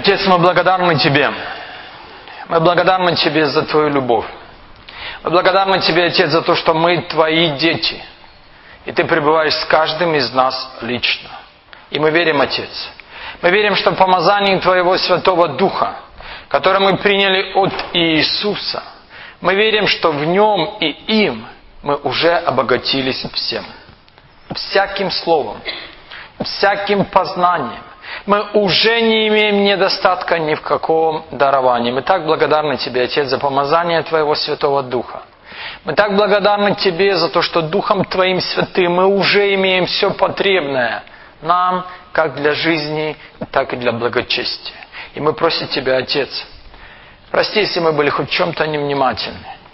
Отец, мы благодарны Тебе. Мы благодарны Тебе за Твою любовь. Мы благодарны Тебе, Отец, за то, что мы Твои дети. И Ты пребываешь с каждым из нас лично. И мы верим, Отец. Мы верим, что помазание Твоего Святого Духа, которое мы приняли от Иисуса, мы верим, что в Нем и им мы уже обогатились всем. Всяким словом, всяким познанием. Мы уже не имеем недостатка ни в каком даровании. Мы так благодарны Тебе, Отец, за помазание Твоего Святого Духа. Мы так благодарны Тебе за то, что Духом Твоим Святым мы уже имеем все потребное нам, как для жизни, так и для благочестия. И мы просим Тебя, Отец, прости, если мы были хоть в чем-то невнимательны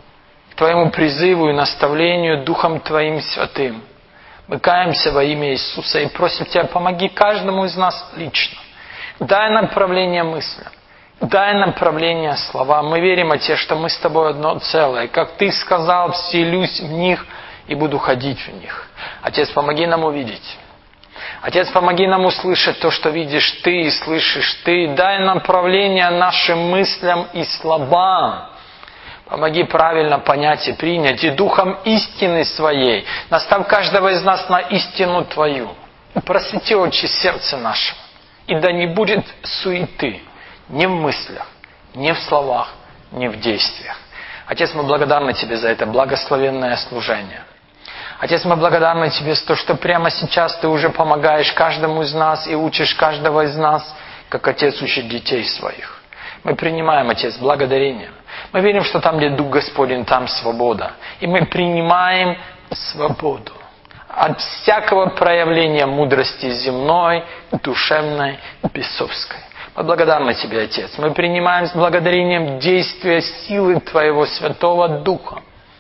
к Твоему призыву и наставлению Духом Твоим Святым. Мы каемся во имя Иисуса и просим Тебя, помоги каждому из нас лично. Дай направление мыслям, дай направление словам. Мы верим, Отец, что мы с Тобой одно целое. Как Ты сказал, вселюсь в них и буду ходить в них. Отец, помоги нам увидеть. Отец, помоги нам услышать то, что видишь Ты и слышишь Ты. Дай направление нашим мыслям и словам. Помоги правильно понять и принять, и духом истины своей наставь каждого из нас на истину Твою. Просвети очи сердца нашего, и да не будет суеты ни в мыслях, ни в словах, ни в действиях. Отец, мы благодарны Тебе за это благословенное служение. Отец, мы благодарны Тебе за то, что прямо сейчас Ты уже помогаешь каждому из нас и учишь каждого из нас, как Отец учит детей своих. Мы принимаем, Отец, благодарение. Мы верим, что там, где Дух Господень, там свобода. И мы принимаем свободу от всякого проявления мудрости земной, душевной, бесовской. Мы благодарны Тебе, Отец. Мы принимаем с благодарением действия силы Твоего Святого Духа.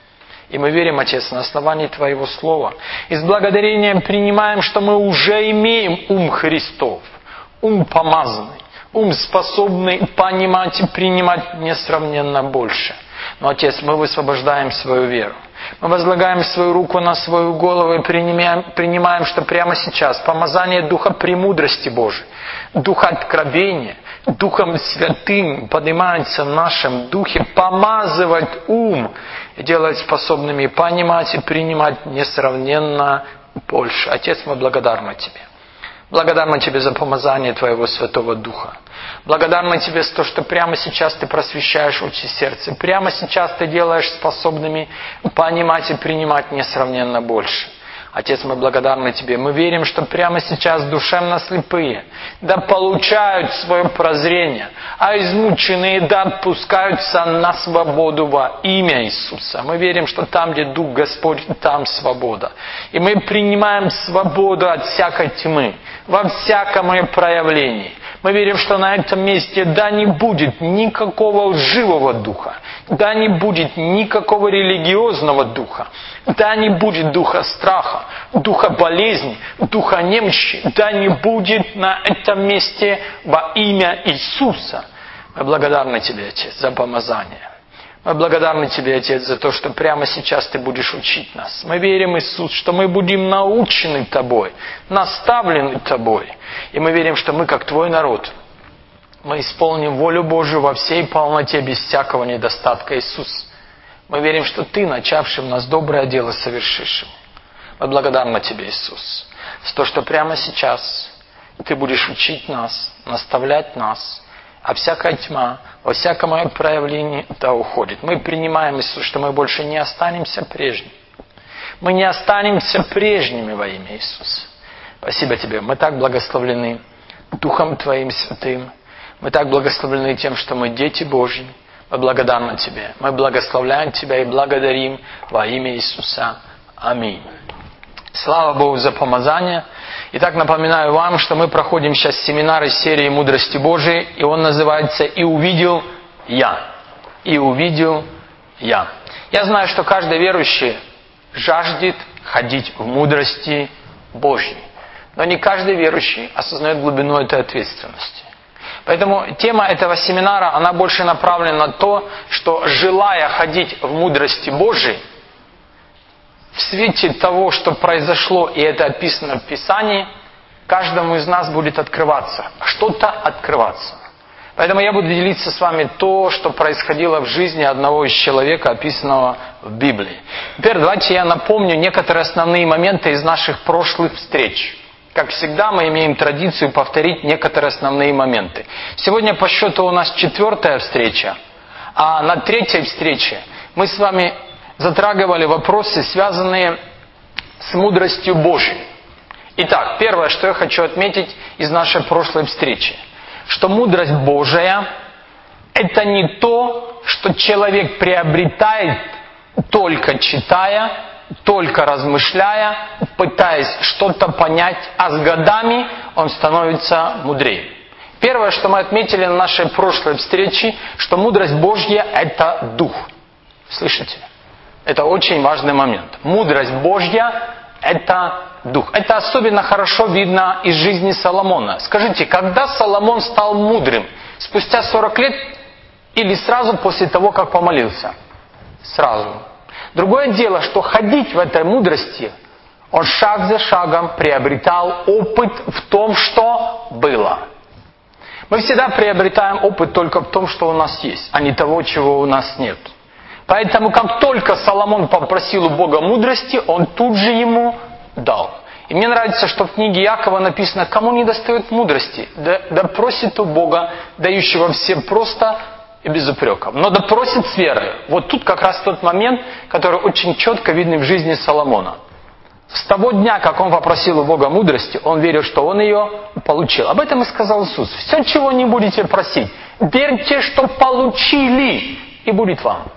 И мы верим, Отец, на основании Твоего Слова. И с благодарением принимаем, что мы уже имеем ум Христов, ум помазанный. Ум, способный понимать и принимать несравненно больше. Но, Отец, мы высвобождаем свою веру. Мы возлагаем свою руку на свою голову и принимаем, что прямо сейчас помазание Духа премудрости Божией, Духа откровения, Духом Святым поднимается в нашем Духе, помазывать ум и делать способными понимать и принимать несравненно больше. Отец, мы благодарны Тебе. Благодарны Тебе за помазание Твоего Святого Духа. Благодарны Тебе за то, что прямо сейчас Ты просвещаешь очи сердца. Прямо сейчас Ты делаешь способными понимать и принимать несравненно больше. Отец, мы благодарны Тебе. Мы верим, что прямо сейчас душевно слепые да получают свое прозрение, а измученные да отпускаются на свободу во имя Иисуса. Мы верим, что там, где Дух Господь, там свобода. И мы принимаем свободу от всякой тьмы, во всяком ее проявлении. Мы верим, что на этом месте да не будет никакого лживого духа, да не будет никакого религиозного духа, да не будет духа страха, духа болезни, духа немощи, да не будет на этом месте во имя Иисуса. Мы благодарны Тебе, Отец, за помазание. Мы благодарны Тебе, Отец, за то, что прямо сейчас Ты будешь учить нас. Мы верим, Иисус, что мы будем научены Тобой, наставлены Тобой. И мы верим, что мы, как Твой народ, мы исполним волю Божию во всей полноте, без всякого недостатка, Иисус. Мы верим, что Ты, начавший в нас доброе дело, совершишь его. Мы благодарны Тебе, Иисус, за то, что прямо сейчас Ты будешь учить нас, наставлять нас, а всякая тьма, во всяком ее проявлении да уходит. Мы принимаем, Иисус, что мы больше не останемся прежними. Мы не останемся прежними во имя Иисуса. Спасибо Тебе. Мы так благословлены Духом Твоим Святым. Мы так благословлены тем, что мы дети Божьи. Мы благодарны Тебе. Мы благословляем Тебя и благодарим во имя Иисуса. Аминь. Слава Богу за помазание. Итак, напоминаю вам, что мы проходим сейчас семинар из серии «Мудрости Божией», и он называется «И увидел я». «И увидел я». Я знаю, что каждый верующий жаждет ходить в мудрости Божьей. Но не каждый верующий осознает глубину этой ответственности. Поэтому тема этого семинара, она больше направлена на то, что, желая ходить в мудрости Божией, в свете того, что произошло, и это описано в Писании, каждому из нас будет открываться, что-то открываться. Поэтому я буду делиться с вами то, что происходило в жизни одного из человека, описанного в Библии. Теперь давайте я напомню некоторые основные моменты из наших прошлых встреч. Как всегда, мы имеем традицию повторить некоторые основные моменты. Сегодня по счету у нас 4-я встреча, а на 3-й встрече мы с вами затрагивали вопросы, связанные с мудростью Божьей. Итак, первое, что я хочу отметить из нашей прошлой встречи, что мудрость Божия – это не то, что человек приобретает, только читая, только размышляя, пытаясь что-то понять, а с годами он становится мудрее. Первое, что мы отметили на нашей прошлой встрече, что мудрость Божья – это Дух. Слышите? Это очень важный момент. Мудрость Божья – это Дух. Это особенно хорошо видно из жизни Соломона. Скажите, когда Соломон стал мудрым? Спустя 40 лет или сразу после того, как помолился? Сразу. Другое дело, что ходить в этой мудрости, он шаг за шагом приобретал опыт в том, что было. Мы всегда приобретаем опыт только в том, что у нас есть, а не того, чего у нас нет. Поэтому, как только Соломон попросил у Бога мудрости, он тут же ему дал. И мне нравится, что в книге Иакова написано, кому не достает мудрости, да просит у Бога, дающего всем просто и без упреков. Но да просит с верой. Вот тут как раз тот момент, который очень четко виден в жизни Соломона. С того дня, как он попросил у Бога мудрости, он верил, что он ее получил. Об этом и сказал Иисус. Все, чего не будете просить, верьте, что получили, и будет вам.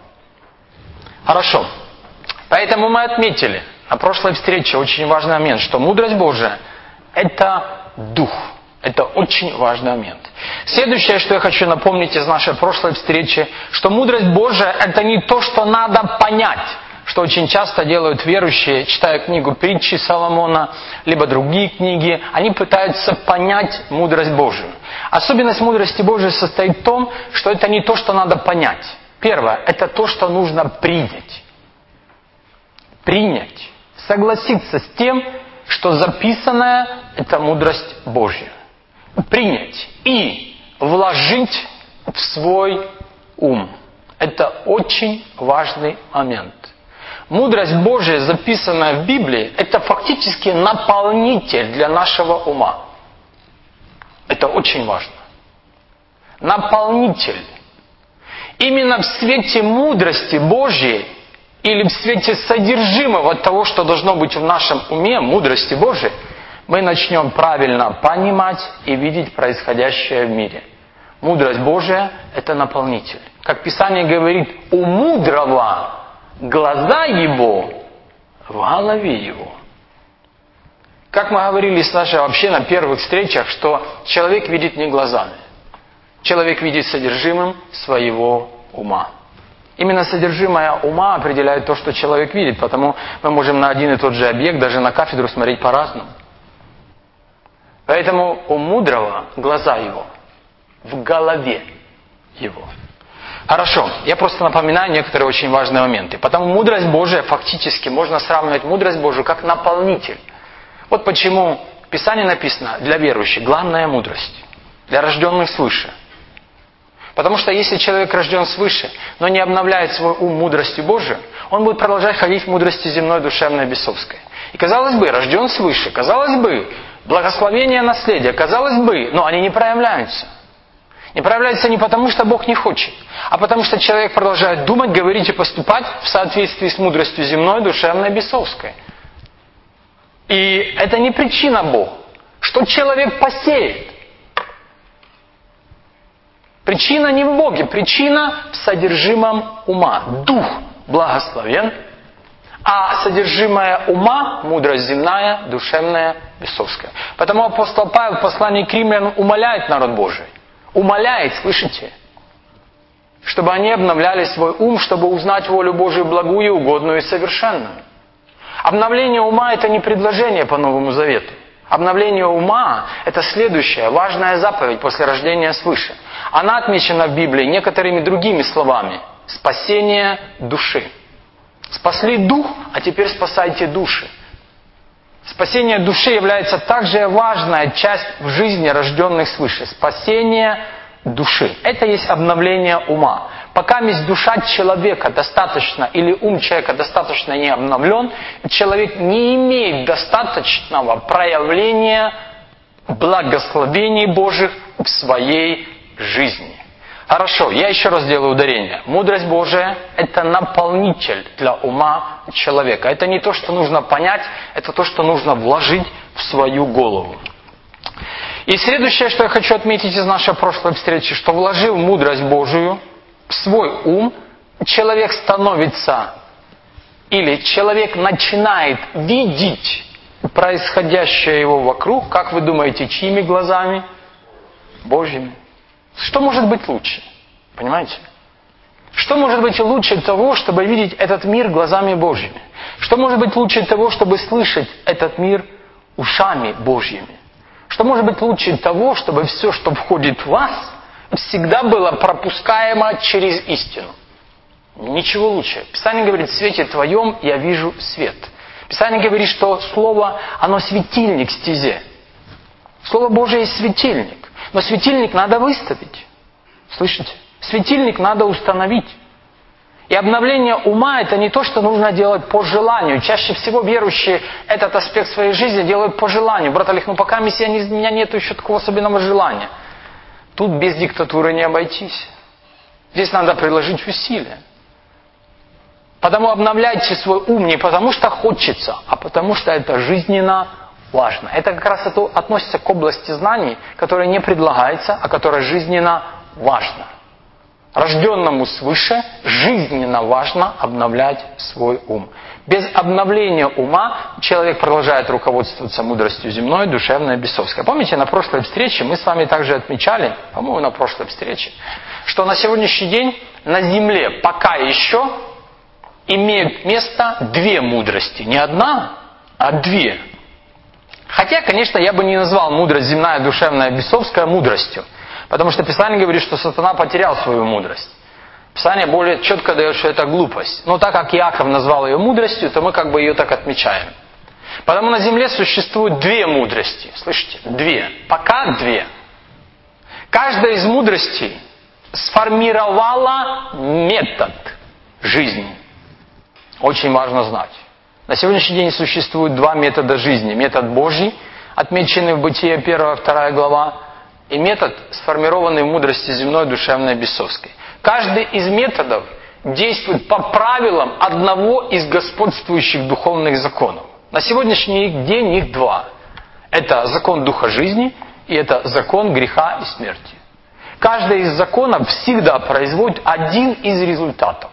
Хорошо. Поэтому мы отметили на прошлой встрече очень важный момент, что мудрость Божия – это Дух. Это очень важный момент. Следующее, что я хочу напомнить из нашей прошлой встречи, что мудрость Божия – это не то, что надо понять, что очень часто делают верующие, читая книгу притчи Соломона, либо другие книги, они пытаются понять мудрость Божию. Особенность мудрости Божией состоит в том, что это не то, что надо понять. Первое – это то, что нужно принять. Принять. Согласиться с тем, что записанное – это мудрость Божья. Принять и вложить в свой ум. Это очень важный момент. Мудрость Божья, записанная в Библии, это фактически наполнитель для нашего ума. Это очень важно. Наполнитель. Именно в свете мудрости Божьей или в свете содержимого того, что должно быть в нашем уме, мудрости Божией, мы начнем правильно понимать и видеть происходящее в мире. Мудрость Божия – это наполнитель. Как Писание говорит, у мудрого глаза его в голове его. Как мы говорили с нашей вообще на первых встречах, что человек видит не глазами. Человек видит содержимым своего ума. Именно содержимое ума определяет то, что человек видит, потому мы можем на один и тот же объект, даже на кафедру смотреть по-разному. Поэтому у мудрого глаза его в голове его. Хорошо, я просто напоминаю некоторые очень важные моменты. Потому мудрость Божия, фактически, можно сравнивать мудрость Божию как наполнитель. Вот почему в Писании написано для верующих главная мудрость, для рожденных свыше. Потому что если человек рожден свыше, но не обновляет свой ум мудростью Божией, он будет продолжать ходить в мудрости земной, душевной, бесовской. И казалось бы, рожден свыше, казалось бы, благословение, наследие, казалось бы, но они не проявляются. Не проявляются не потому, что Бог не хочет, а потому что человек продолжает думать, говорить и поступать в соответствии с мудростью земной, душевной, бесовской. И это не причина Бога. Что человек посеет? Причина не в Боге, причина в содержимом ума. Дух благословен, а содержимое ума – мудрость земная, душевная, бесовская. Потому апостол Павел в послании к римлянам умоляет народ Божий. Умоляет, слышите? Чтобы они обновляли свой ум, чтобы узнать волю Божию благую, угодную и совершенную. Обновление ума – это не предложение по Новому Завету. Обновление ума – это следующая важная заповедь после рождения свыше. Она отмечена в Библии некоторыми другими словами. Спасение души. Спасли дух, а теперь спасайте души. Спасение души является также важная часть в жизни рожденных свыше. Спасение души. Это есть обновление ума. Пока душа человека достаточно, или ум человека достаточно не обновлен, человек не имеет достаточного проявления благословений Божьих в своей жизни. Хорошо, я еще раз делаю ударение. Мудрость Божия – это наполнитель для ума человека. Это не то, что нужно понять, это то, что нужно вложить в свою голову. И следующее, что я хочу отметить из нашей прошлой встречи, что вложив мудрость Божию в свой ум, человек становится, или человек начинает видеть происходящее его вокруг, как вы думаете, чьими глазами? Божьими. Что может быть лучше? Понимаете? Что может быть лучше того, чтобы видеть этот мир глазами Божьими? Что может быть лучше того, чтобы слышать этот мир ушами Божьими? Что может быть лучше того, чтобы все, что входит в вас, всегда было пропускаемо через истину? Ничего лучше. Писание говорит, в свете твоем я вижу свет. Писание говорит, что Слово, оно светильник стезе. Слово Божие есть светильник. Но светильник надо выставить. Слышите? Светильник надо установить. И обновление ума – это не то, что нужно делать по желанию. Чаще всего верующие этот аспект своей жизни делают по желанию. Брат Олег, пока у меня нет еще такого особенного желания. Тут без диктатуры не обойтись. Здесь надо приложить усилия. Потому обновляйте свой ум не потому, что хочется, а потому, что это жизненно важно. Это как раз относится к области знаний, которая не предлагается, а которая жизненно важна. Рожденному свыше жизненно важно обновлять свой ум. Без обновления ума человек продолжает руководствоваться мудростью земной, душевной, бесовской. Помните, на прошлой встрече мы с вами также отмечали, по-моему, на прошлой встрече, что на сегодняшний день на земле пока еще имеют место две мудрости. Не одна, а две. Хотя, конечно, я бы не назвал мудрость земная, душевная, бесовская мудростью. Потому что Писание говорит, что сатана потерял свою мудрость. Писание более четко дает, что это глупость. Но так как Иаков назвал ее мудростью, то мы как бы ее так отмечаем. Потому на земле существует две мудрости. Слышите? Две. Пока две. Каждая из мудростей сформировала метод жизни. Очень важно знать. На сегодняшний день существует два метода жизни. Метод Божий, отмеченный в Бытие 1-2 глава, и метод, сформированный в мудрости земной, душевной, бесовской. Каждый из методов действует по правилам одного из господствующих духовных законов. На сегодняшний день их два. Это закон Духа жизни и это закон греха и смерти. Каждый из законов всегда производит один из результатов.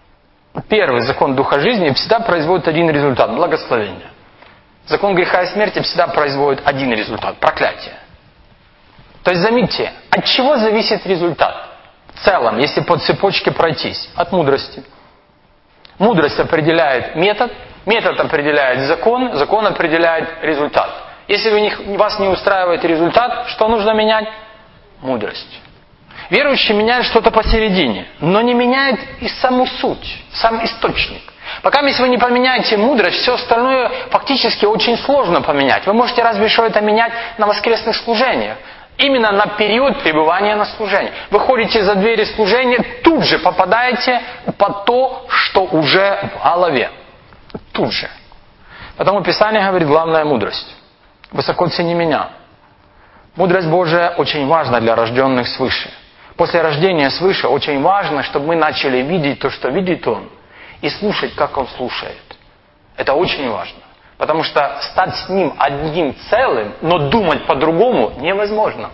Первый закон Духа жизни всегда производит один результат – благословение. Закон греха и смерти всегда производит один результат – проклятие. То есть, заметьте, от чего зависит результат? В целом, если по цепочке пройтись, от мудрости. Мудрость определяет метод, метод определяет закон, закон определяет результат. Если вас не устраивает результат, что нужно менять? Мудрость. Верующий меняет что-то посередине, но не меняет и саму суть, сам источник. Пока если вы не поменяете мудрость, все остальное фактически очень сложно поменять. Вы можете разве что это менять на воскресных служениях. Именно на период пребывания на служении. Вы ходите за двери служения, тут же попадаете под то, что уже в голове. Тут же. Потому Писание говорит, главная мудрость. Высоко цени меня. Мудрость Божия очень важна для рожденных свыше. После рождения свыше очень важно, чтобы мы начали видеть то, что видит Он, и слушать, как Он слушает. Это очень важно. Потому что стать с Ним одним целым, но думать по-другому невозможно.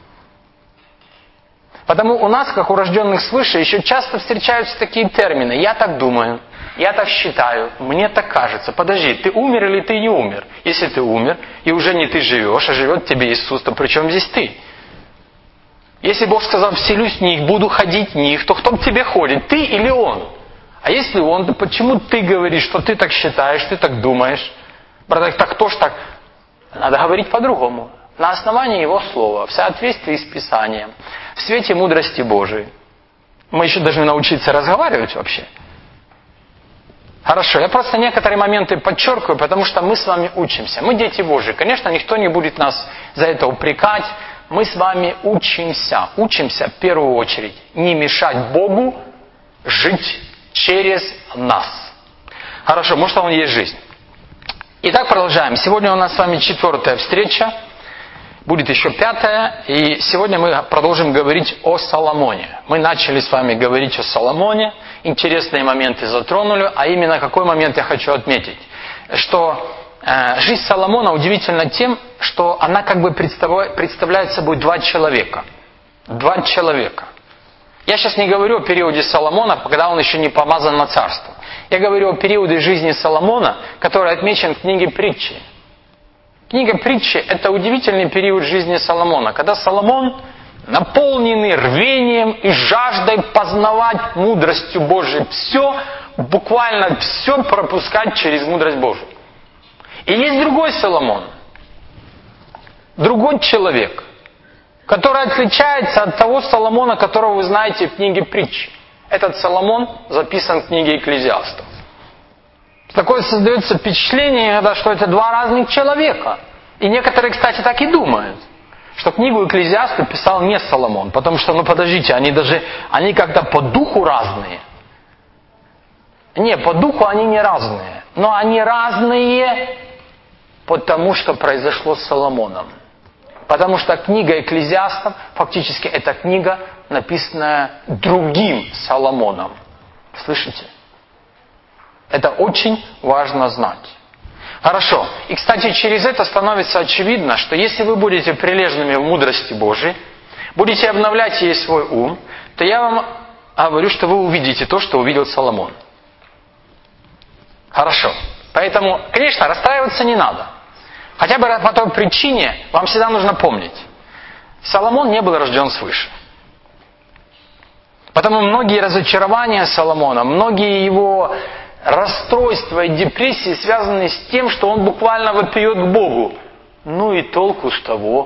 Потому у нас, как у рожденных свыше, еще часто встречаются такие термины. Я так думаю, я так считаю, мне так кажется. Подожди, ты умер или ты не умер? Если ты умер, и уже не ты живешь, а живет в тебе Иисус, то при чем здесь ты? Если Бог сказал, вселюсь в них, буду ходить в них, то кто к тебе ходит, ты или Он? А если Он, то почему ты говоришь, что ты так считаешь, ты так думаешь? Брат, так кто ж так? Надо говорить по-другому. На основании Его Слова, в соответствии с Писанием, в свете мудрости Божией. Мы еще должны научиться разговаривать вообще. Хорошо, я просто некоторые моменты подчеркиваю, потому что мы с вами учимся. Мы дети Божьи. Конечно, никто не будет нас за это упрекать, мы с вами учимся в первую очередь не мешать Богу жить через нас. Хорошо, может, Он есть жизнь. Итак, продолжаем. Сегодня у нас с вами 4-я встреча. Будет еще 5-я. И сегодня мы продолжим говорить о Соломоне. Мы начали с вами говорить о Соломоне. Интересные моменты затронули. А именно, какой момент я хочу отметить? Что жизнь Соломона удивительна тем, что она как бы представляет собой два человека. Два человека. Я сейчас не говорю о периоде Соломона, когда он еще не помазан на царство. Я говорю о периоде жизни Соломона, который отмечен в книге Притчи. Книга Притчи – это удивительный период жизни Соломона, когда Соломон, наполненный рвением и жаждой познавать мудростью Божией, буквально все пропускать через мудрость Божию. И есть другой Соломон, другой человек, который отличается от того Соломона, которого вы знаете в книге Притчи. Этот Соломон записан в книге Экклезиастов. Такое создается впечатление, что это два разных человека. И некоторые, кстати, так и думают, что книгу Экклезиастов писал не Соломон, потому что, подождите, они как-то по духу разные. Не, по духу они не разные, но они разные, потому что произошло с Соломоном. Потому что книга Экклезиастов, фактически, это книга, написанная другим Соломоном. Слышите? Это очень важно знать. Хорошо. И, кстати, через это становится очевидно, что если вы будете прилежными в мудрости Божией, будете обновлять ей свой ум, то я вам говорю, что вы увидите то, что увидел Соломон. Хорошо. Поэтому, конечно, расстраиваться не надо. Хотя бы по той причине вам всегда нужно помнить. Соломон не был рожден свыше. Потому многие разочарования Соломона, многие его расстройства и депрессии связаны с тем, что он буквально вопиет к Богу. Ну и толку с того.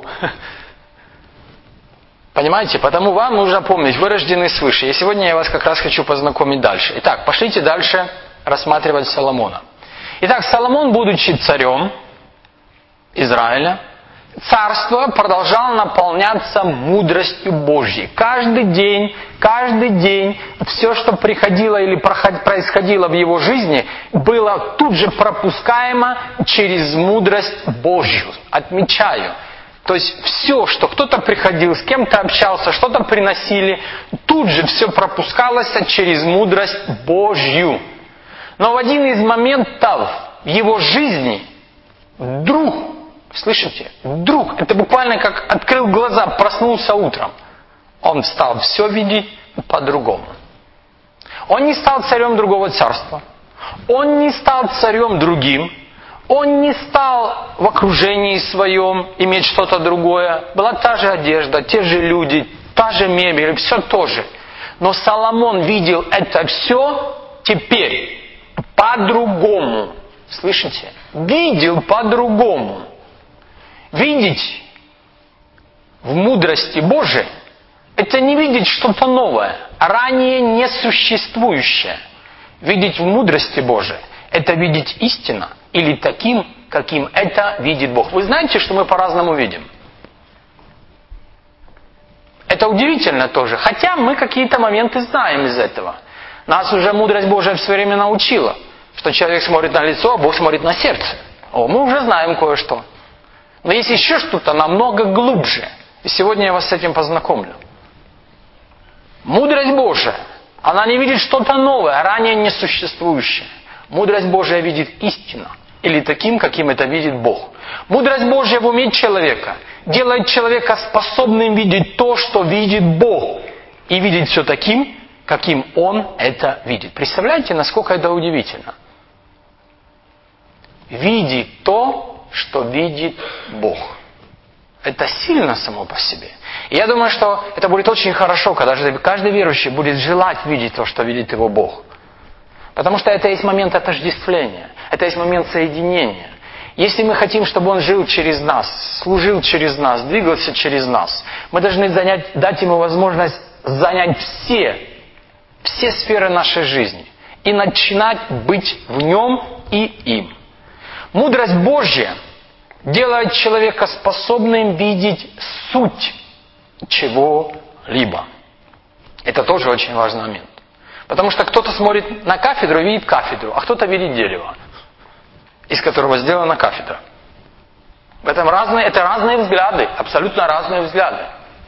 Понимаете? Потому вам нужно помнить, вы рождены свыше. И сегодня я вас как раз хочу познакомить дальше. Итак, пошлите дальше рассматривать Соломона. Итак, Соломон, будучи царем Израиля, царство продолжало наполняться мудростью Божьей. Каждый день, все, что приходило или происходило в его жизни, было тут же пропускаемо через мудрость Божью. Отмечаю. То есть все, что кто-то приходил, с кем-то общался, что-то приносили, тут же все пропускалось через мудрость Божью. Но в один из моментов в его жизни вдруг, слышите, вдруг, это буквально как открыл глаза, проснулся утром, он стал все видеть по-другому. Он не стал царем другого царства, он не стал царем другим, он не стал в окружении своем иметь что-то другое. Была та же одежда, те же люди, та же мебель, все то же. Но Соломон видел это все теперь по-другому. Слышите? Видел по-другому. Видеть в мудрости Божией – это не видеть что-то новое, ранее несуществующее. Видеть в мудрости Божией – это видеть истину или таким, каким это видит Бог. Вы знаете, что мы по-разному видим? Это удивительно тоже. Хотя мы какие-то моменты знаем из этого. Нас уже мудрость Божия все время научила, что человек смотрит на лицо, а Бог смотрит на сердце. Мы уже знаем кое-что. Но есть еще что-то намного глубже. И сегодня я вас с этим познакомлю. Мудрость Божия, она не видит что-то новое, ранее несуществующее. Мудрость Божия видит истину. Или таким, каким это видит Бог. Мудрость Божья в уме человека делает человека способным видеть то, что видит Бог. И видеть все таким, каким он это видит. Представляете, насколько это удивительно? Видеть то, что видит Бог. Это сильно само по себе. И я думаю, что это будет очень хорошо, когда каждый верующий будет желать видеть то, что видит его Бог. Потому что это есть момент отождествления. Это есть момент соединения. Если мы хотим, чтобы Он жил через нас, служил через нас, двигался через нас, мы должны дать Ему возможность занять все сферы нашей жизни и начинать быть в Нем и им. Мудрость Божья делает человека способным видеть суть чего-либо. Это тоже очень важный момент. Потому что кто-то смотрит на кафедру и видит кафедру, а кто-то видит дерево, из которого сделана кафедра. Это разные взгляды, абсолютно разные взгляды.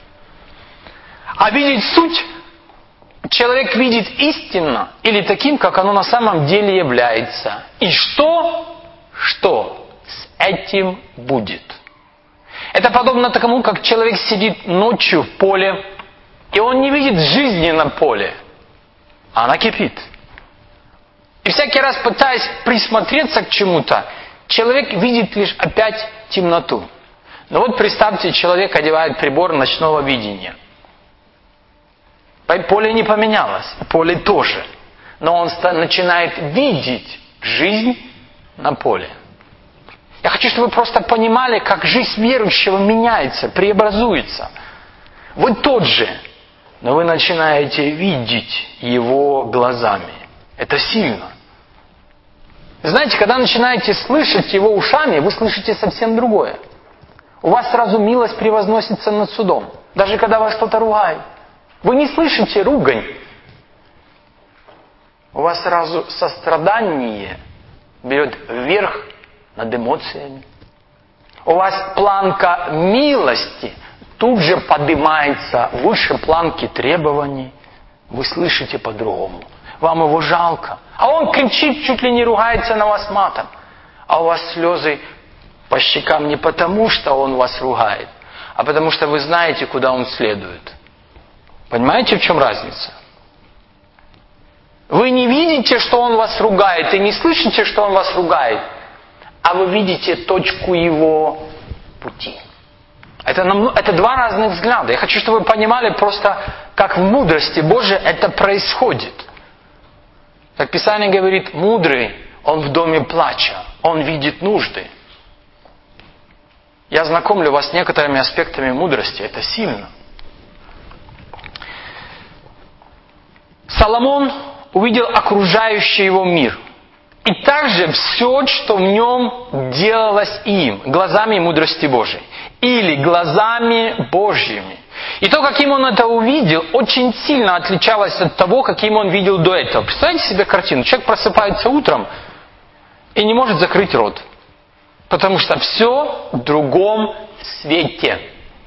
А видеть суть человек видит истинно или таким, как оно на самом деле является. И что с этим будет? Это подобно тому, как человек сидит ночью в поле, и он не видит жизни на поле, а она кипит. И всякий раз, пытаясь присмотреться к чему-то, человек видит лишь опять темноту. Но вот представьте, человек одевает прибор ночного видения. Поле не поменялось, поле тоже. Но он начинает видеть жизнь на поле. Я хочу, чтобы вы просто понимали, как жизнь верующего меняется, преобразуется. Вы тот же, но вы начинаете видеть его глазами. Это сильно. Знаете, когда начинаете слышать его ушами, вы слышите совсем другое. У вас сразу милость превозносится над судом. Даже когда вас кто-то ругает. Вы не слышите ругань. У вас сразу сострадание берет вверх над эмоциями. У вас планка милости тут же поднимается выше планки требований. Вы слышите по-другому. Вам его жалко. А он кричит, чуть ли не ругается на вас матом. А у вас слезы по щекам не потому, что он вас ругает, а потому что вы знаете, куда он следует. Понимаете, в чем разница? Вы не видите, что он вас ругает, и не слышите, что он вас ругает, а вы видите точку его пути. Это два разных взгляда. Я хочу, чтобы вы понимали просто, как в мудрости Божией это происходит. Как Писание говорит, мудрый, он в доме плача, он видит нужды. Я знакомлю вас с некоторыми аспектами мудрости, это сильно. Соломон увидел окружающий его мир. И также все, что в нем делалось им, глазами мудрости Божией. Или глазами Божьими. И то, каким он это увидел, очень сильно отличалось от того, каким он видел до этого. Представьте себе картину. Человек просыпается утром и не может закрыть рот. Потому что все в другом свете.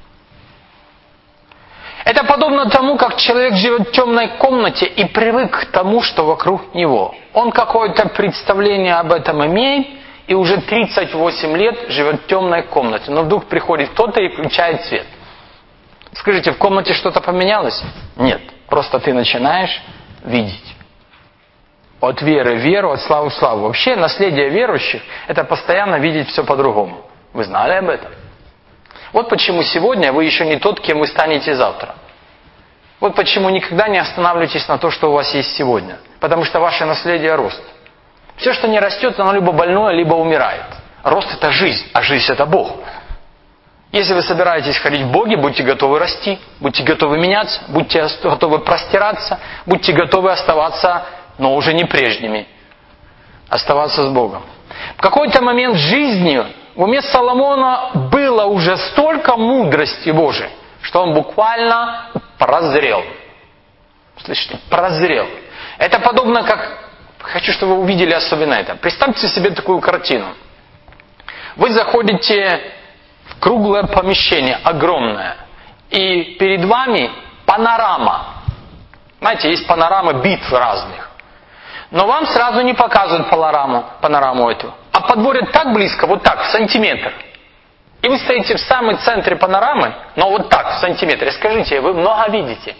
Это подобно тому, как человек живет в темной комнате и привык к тому, что вокруг него. Он какое-то представление об этом имеет, и уже 38 лет живет в темной комнате. Но вдруг приходит кто-то и включает свет. Скажите, в комнате что-то поменялось? Нет. Просто ты начинаешь видеть. От веры в веру, от славы в славу. Вообще, наследие верующих – это постоянно видеть все по-другому. Вы знали об этом? Вот почему сегодня вы еще не тот, кем вы станете завтра. Вот почему никогда не останавливайтесь на то, что у вас есть сегодня. Потому что ваше наследие – рост. Все, что не растет, оно либо больное, либо умирает. Рост – это жизнь, а жизнь – это Бог. Если вы собираетесь ходить в Боге, будьте готовы расти, будьте готовы меняться, будьте готовы простираться, будьте готовы оставаться, но уже не прежними, оставаться с Богом. В какой-то момент жизни в уме Соломона было уже столько мудрости Божией, что он буквально прозрел. Слышите? Прозрел. Это подобно как... Хочу, чтобы вы увидели особенно это. Представьте себе такую картину. Вы заходите в круглое помещение, огромное, и перед вами панорама. Знаете, есть панорамы битв разных. Но вам сразу не показывают панораму эту, а подводят так близко, вот так, в сантиметр. И вы стоите в самом центре панорамы, но вот так, в сантиметре. Скажите, вы много видите?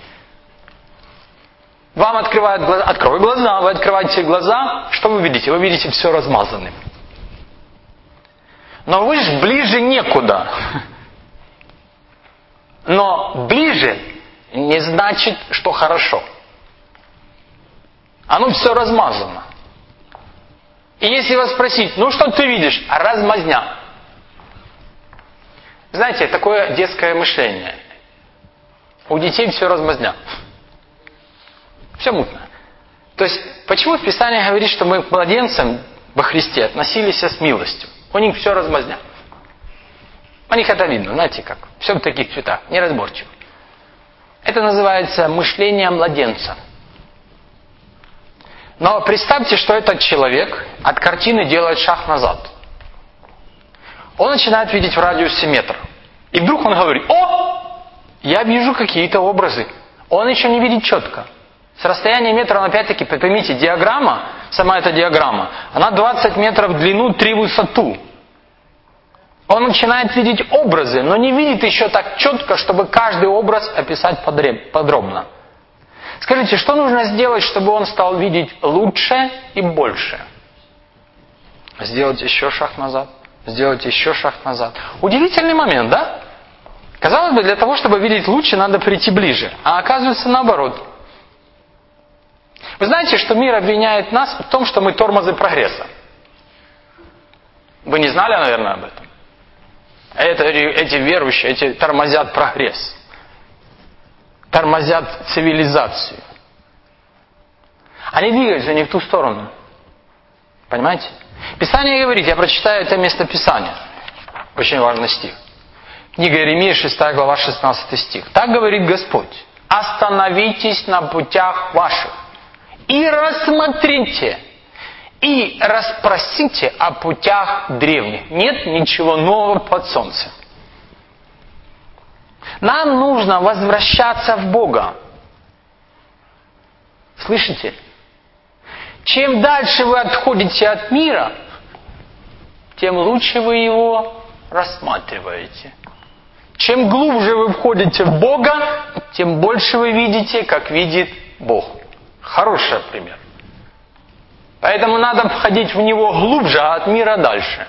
Вам открывают глаза, открой глаза, вы открываете глаза, что вы видите? Вы видите все размазанным. Но вы же ближе некуда. Но ближе не значит, что хорошо. Оно все размазано. И если вас спросить, ну что ты видишь? Размазня. Знаете, такое детское мышление. У детей все размазня. Все мутно. То есть, почему в Писании говорит, что мы к младенцам во Христе относились с милостью? У них все размазня. У них это видно, знаете как. Все в таких цветах, неразборчиво. Это называется мышление младенца. Но представьте, что этот человек от картины делает шаг назад. Он начинает видеть в радиусе метра. И вдруг он говорит: о, я вижу какие-то образы. Он еще не видит четко. С расстояния метра, опять-таки, поймите, диаграмма, сама эта диаграмма, она 20 метров в длину, 3 в высоту. Он начинает видеть образы, но не видит еще так четко, чтобы каждый образ описать подробно. Скажите, что нужно сделать, чтобы он стал видеть лучше и больше? Сделать еще шаг назад. Сделать еще шаг назад. Удивительный момент, да? Казалось бы, для того, чтобы видеть лучше, надо прийти ближе. А оказывается наоборот. Вы знаете, что мир обвиняет нас в том, что мы тормозы прогресса. Вы не знали, наверное, об этом? Эти верующие, эти тормозят прогресс. Тормозят цивилизацию. Они двигаются не в ту сторону. Понимаете? Писание говорит, я прочитаю это место Писания. Очень важный стих. Книга Иеремии, 6 глава, 16 стих. Так говорит Господь: остановитесь на путях ваших и рассмотрите, и расспросите о путях древних. Нет ничего нового под солнцем. Нам нужно возвращаться в Бога. Слышите? Чем дальше вы отходите от мира, тем лучше вы его рассматриваете. Чем глубже вы входите в Бога, тем больше вы видите, как видит Бог. Хороший пример. Поэтому надо входить в Него глубже, а от мира дальше.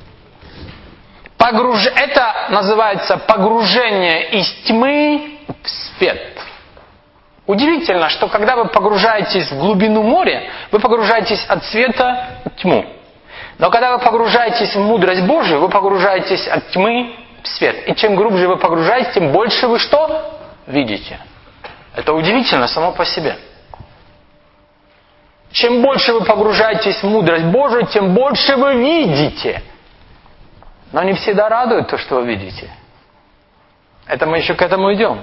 Это называется погружение из тьмы в свет. Удивительно, что когда вы погружаетесь в глубину моря, вы погружаетесь от света в тьму. Но когда вы погружаетесь в мудрость Божию, вы погружаетесь от тьмы в свет. И чем глубже вы погружаетесь, тем больше вы что? Видите. Это удивительно само по себе. Чем больше вы погружаетесь в мудрость Божию, тем больше вы видите. Но не всегда радует то, что вы видите. Это мы еще к этому идем.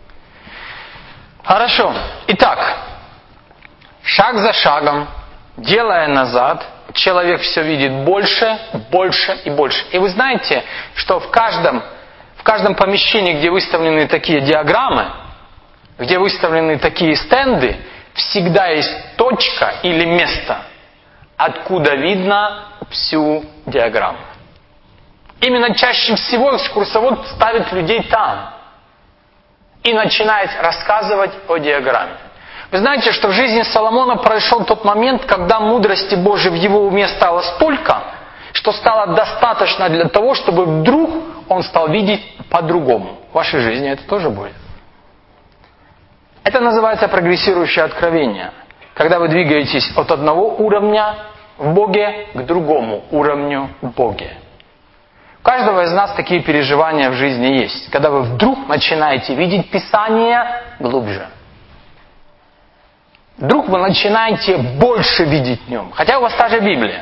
Хорошо. Итак, шаг за шагом, делая назад, человек все видит больше, больше и больше. И вы знаете, что в каждом помещении, где выставлены такие диаграммы, где выставлены такие стенды, всегда есть точка или место, откуда видно всю диаграмму. Именно чаще всего экскурсовод ставит людей там и начинает рассказывать о диаграмме. Вы знаете, что в жизни Соломона произошел тот момент, когда мудрости Божией в его уме стало столько, что стало достаточно для того, чтобы вдруг он стал видеть по-другому. В вашей жизни это тоже будет. Это называется прогрессирующее откровение. Когда вы двигаетесь от одного уровня в Боге к другому уровню в Боге. У каждого из нас такие переживания в жизни есть. Когда вы вдруг начинаете видеть Писание глубже. Вдруг вы начинаете больше видеть в нем. Хотя у вас та же Библия.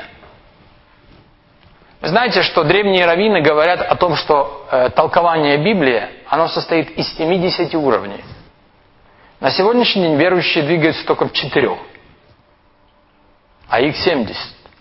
Вы знаете, что древние раввины говорят о том, что толкование Библии, оно состоит из 70 уровней. На сегодняшний день верующие двигаются только в 4. А их 70.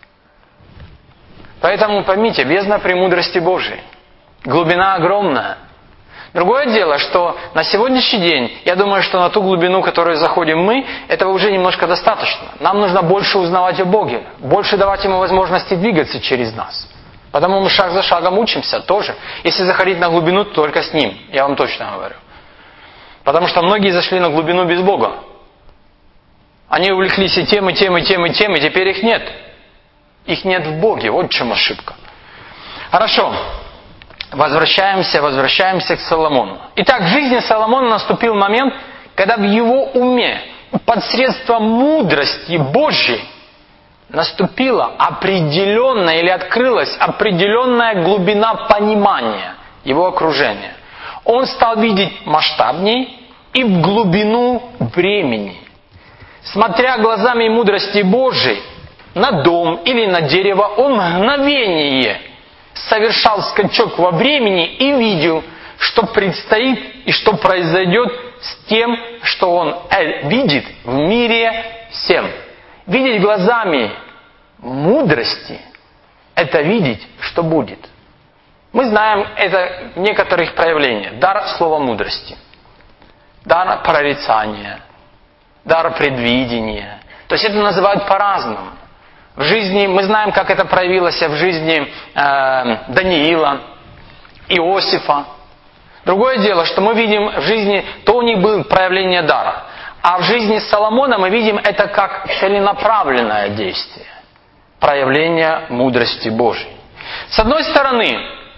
Поэтому поймите, бездна премудрости Божией. Глубина огромная. Другое дело, что на сегодняшний день, я думаю, что на ту глубину, в которую заходим мы, этого уже немножко достаточно. Нам нужно больше узнавать о Боге. Больше давать Ему возможности двигаться через нас. Потому мы шаг за шагом учимся тоже. Если заходить на глубину, то только с Ним. Я вам точно говорю. Потому что многие зашли на глубину без Бога. Они увлеклись и тем, и тем, и тем, и тем, и теперь их нет. Их нет в Боге. Вот в чем ошибка. Хорошо. Возвращаемся к Соломону. Итак, в жизни Соломона наступил момент, когда в его уме, посредством мудрости Божьей, наступила определенная или открылась определенная глубина понимания его окружения. Он стал видеть масштабней и в глубину времени. Смотря глазами мудрости Божией на дом или на дерево, он в мгновение совершал скачок во времени и видел, что предстоит и что произойдет с тем, что он видит в мире всем. Видеть глазами мудрости – это видеть, что будет. Мы знаем это в некоторых проявлениях. Дар слова мудрости, дар прорицания, дар предвидения. То есть это называют по-разному. В жизни, мы знаем, как это проявилось в жизни Даниила, Иосифа. Другое дело, что мы видим в жизни, то у них было проявление дара. А в жизни Соломона мы видим это как целенаправленное действие. Проявление мудрости Божьей. С одной стороны,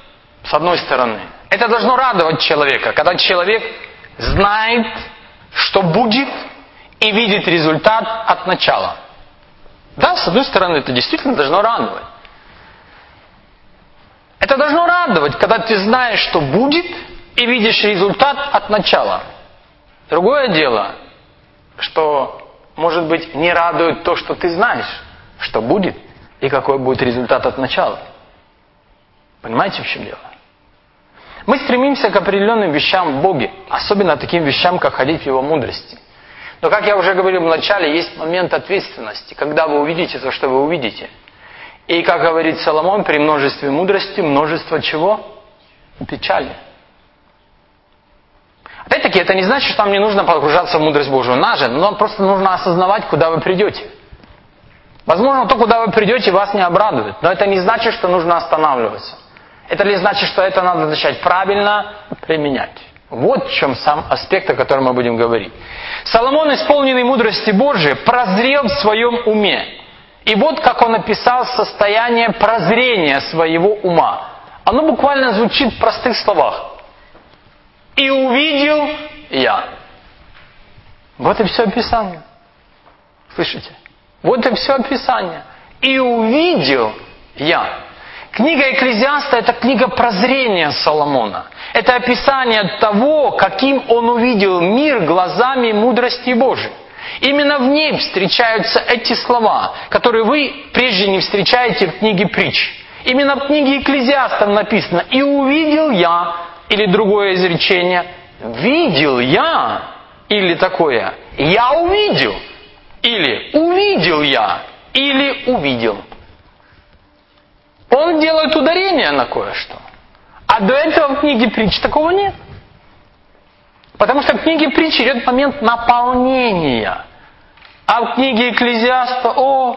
это должно радовать человека, когда человек знает, что будет, и видит результат от начала. Да, с одной стороны, это действительно должно радовать. Это должно радовать, когда ты знаешь, что будет, и видишь результат от начала. Другое дело, что, может быть, не радует то, что ты знаешь, что будет, и какой будет результат от начала. Понимаете, в чем дело? Мы стремимся к определенным вещам в Боге, особенно таким вещам, как ходить в Его мудрости. Но, как я уже говорил в начале, есть момент ответственности, когда вы увидите то, что вы увидите. И, как говорит Соломон, при множестве мудрости, множество чего? Печали. Опять-таки, это не значит, что нам не нужно погружаться в мудрость Божию. Но просто нужно осознавать, куда вы придете. Возможно, то, куда вы придете, вас не обрадует. Но это не значит, что нужно останавливаться. Это лишь значит, что это надо начать правильно применять. Вот в чем сам аспект, о котором мы будем говорить. Соломон, исполненный мудрости Божией, прозрел в своем уме. И вот как он описал состояние прозрения своего ума. Оно буквально звучит в простых словах. «И увидел я». Вот и все описание. Слышите? Вот и все описание. «И увидел я». Книга Экклезиаста – это книга прозрения Соломона. Это описание того, каким он увидел мир глазами мудрости Божией. Именно в ней встречаются эти слова, которые вы прежде не встречаете в книге Притч. Именно в книге Экклезиастов написано «И увидел я», или другое изречение «Видел я», или такое «Я увидел», или «Увидел я», или «Увидел». Он делает ударение на кое-что. А до этого в книге Притч такого нет. Потому что в книге Притч идет момент наполнения. А в книге Экклезиаста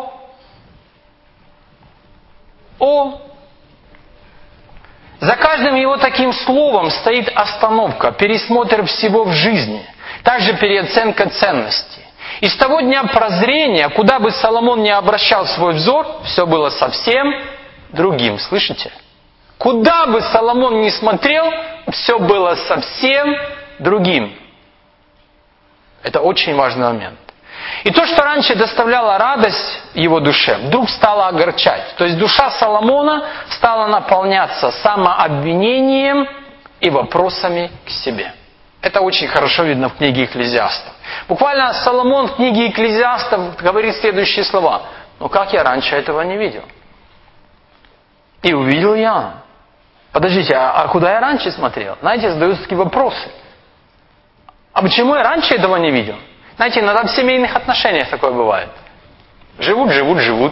за каждым его таким словом стоит остановка, пересмотр всего в жизни. Также переоценка ценностей. И с того дня прозрения, куда бы Соломон ни обращал свой взор, все было совсем другим. Слышите? Куда бы Соломон ни смотрел, все было совсем другим. Это очень важный момент. И то, что раньше доставляло радость его душе, вдруг стало огорчать. То есть душа Соломона стала наполняться самообвинением и вопросами к себе. Это очень хорошо видно в книге Экклезиастов. Буквально Соломон в книге Экклезиастов говорит следующие слова. «Ну как я раньше этого не видел?» И увидел я. Подождите, а куда я раньше смотрел? Знаете, задаются такие вопросы. А почему я раньше этого не видел? Знаете, иногда в семейных отношениях такое бывает. Живут.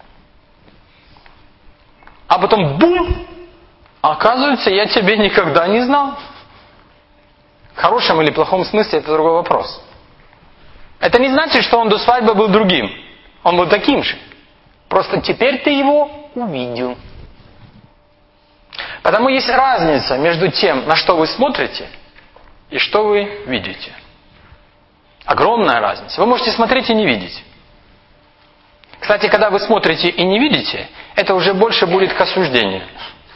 А потом бум! Оказывается, я тебя никогда не знал. В хорошем или плохом смысле это другой вопрос. Это не значит, что он до свадьбы был другим. Он был таким же. Просто теперь ты его увидел. Потому есть разница между тем, на что вы смотрите, и что вы видите. Огромная разница. Вы можете смотреть и не видеть. Кстати, когда вы смотрите и не видите, это уже больше будет к осуждению.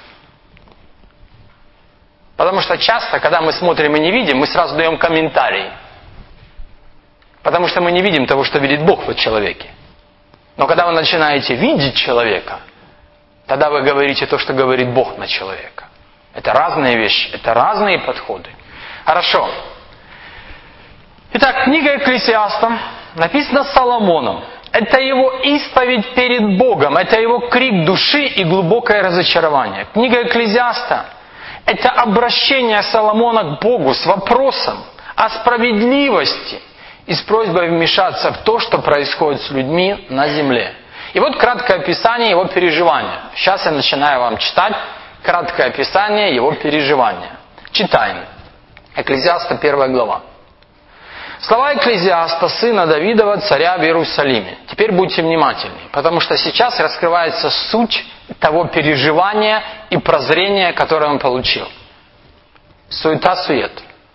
Потому что часто, когда мы смотрим и не видим, мы сразу даем комментарий. Потому что мы не видим того, что видит Бог в человеке. Но когда вы начинаете видеть человека, тогда вы говорите то, что говорит Бог на человека. Это разные вещи, это разные подходы. Хорошо. Итак, книга Экклесиастов написана Соломоном. Это его исповедь перед Богом, это его крик души и глубокое разочарование. Книга Экклезиаста – это обращение Соломона к Богу с вопросом о справедливости и с просьбой вмешаться в то, что происходит с людьми на земле. И вот краткое описание его переживания. Сейчас я начинаю вам читать краткое описание его переживания. Читаем. Экклезиаста 1 глава. Слова Экклезиаста, сына Давидова, царя в Иерусалиме. Теперь будьте внимательны, потому что сейчас раскрывается суть того переживания и прозрения, которое он получил. Суета-сует,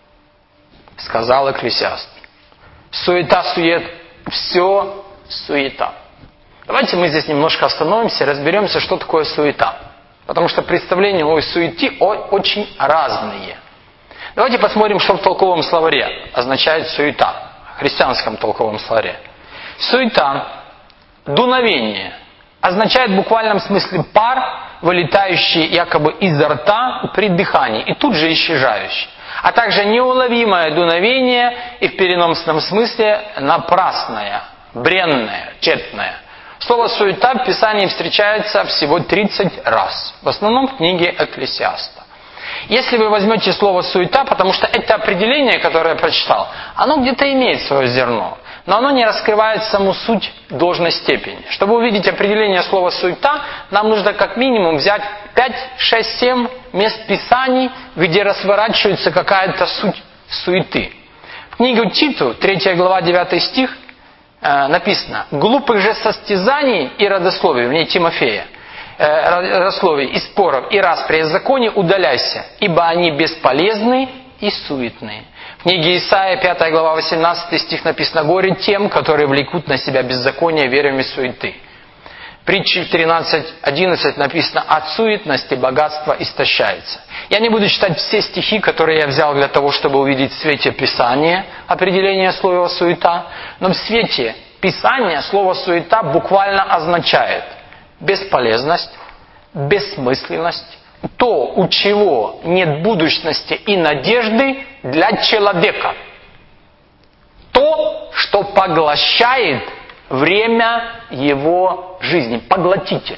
сказал Экклезиаст. Суета-сует, все суета. Давайте мы здесь немножко остановимся и разберемся, что такое суета. Потому что представления о суете очень разные. Давайте посмотрим, что в толковом словаре означает суета, в христианском толковом словаре. Суета, дуновение, означает в буквальном смысле пар, вылетающий якобы изо рта при дыхании и тут же исчезающий. А также неуловимое дуновение и в переносном смысле напрасное, бренное, тщетное. Слово «суета» в Писании встречается всего 30 раз, в основном в книге Экклесиаста. Если вы возьмете слово «суета», потому что это определение, которое я прочитал, оно где-то имеет свое зерно, но оно не раскрывает саму суть в должной степени. Чтобы увидеть определение слова «суета», нам нужно как минимум взять 5, 6, 7 мест Писаний, где разворачивается какая-то суть суеты. В книге Титу, 3 глава, 9 стих, написано: «Глупых же состязаний и родословий», в ней Тимофея, родословий и споров и распри о законе удаляйся, ибо они бесполезны и суетные. В книге Исаия, 5 глава, 18 стих написано: «Горе тем, которые влекут на себя беззаконие верами суеты». Притчи 13:11 написано: «От суетности богатство истощается». Я не буду читать все стихи, которые я взял для того, чтобы увидеть в свете Писания определение слова «суета», но в свете Писания слово «суета» буквально означает бесполезность, бессмысленность, то, у чего нет будущности и надежды для человека. То, что поглощает время его жизни. Поглотитель.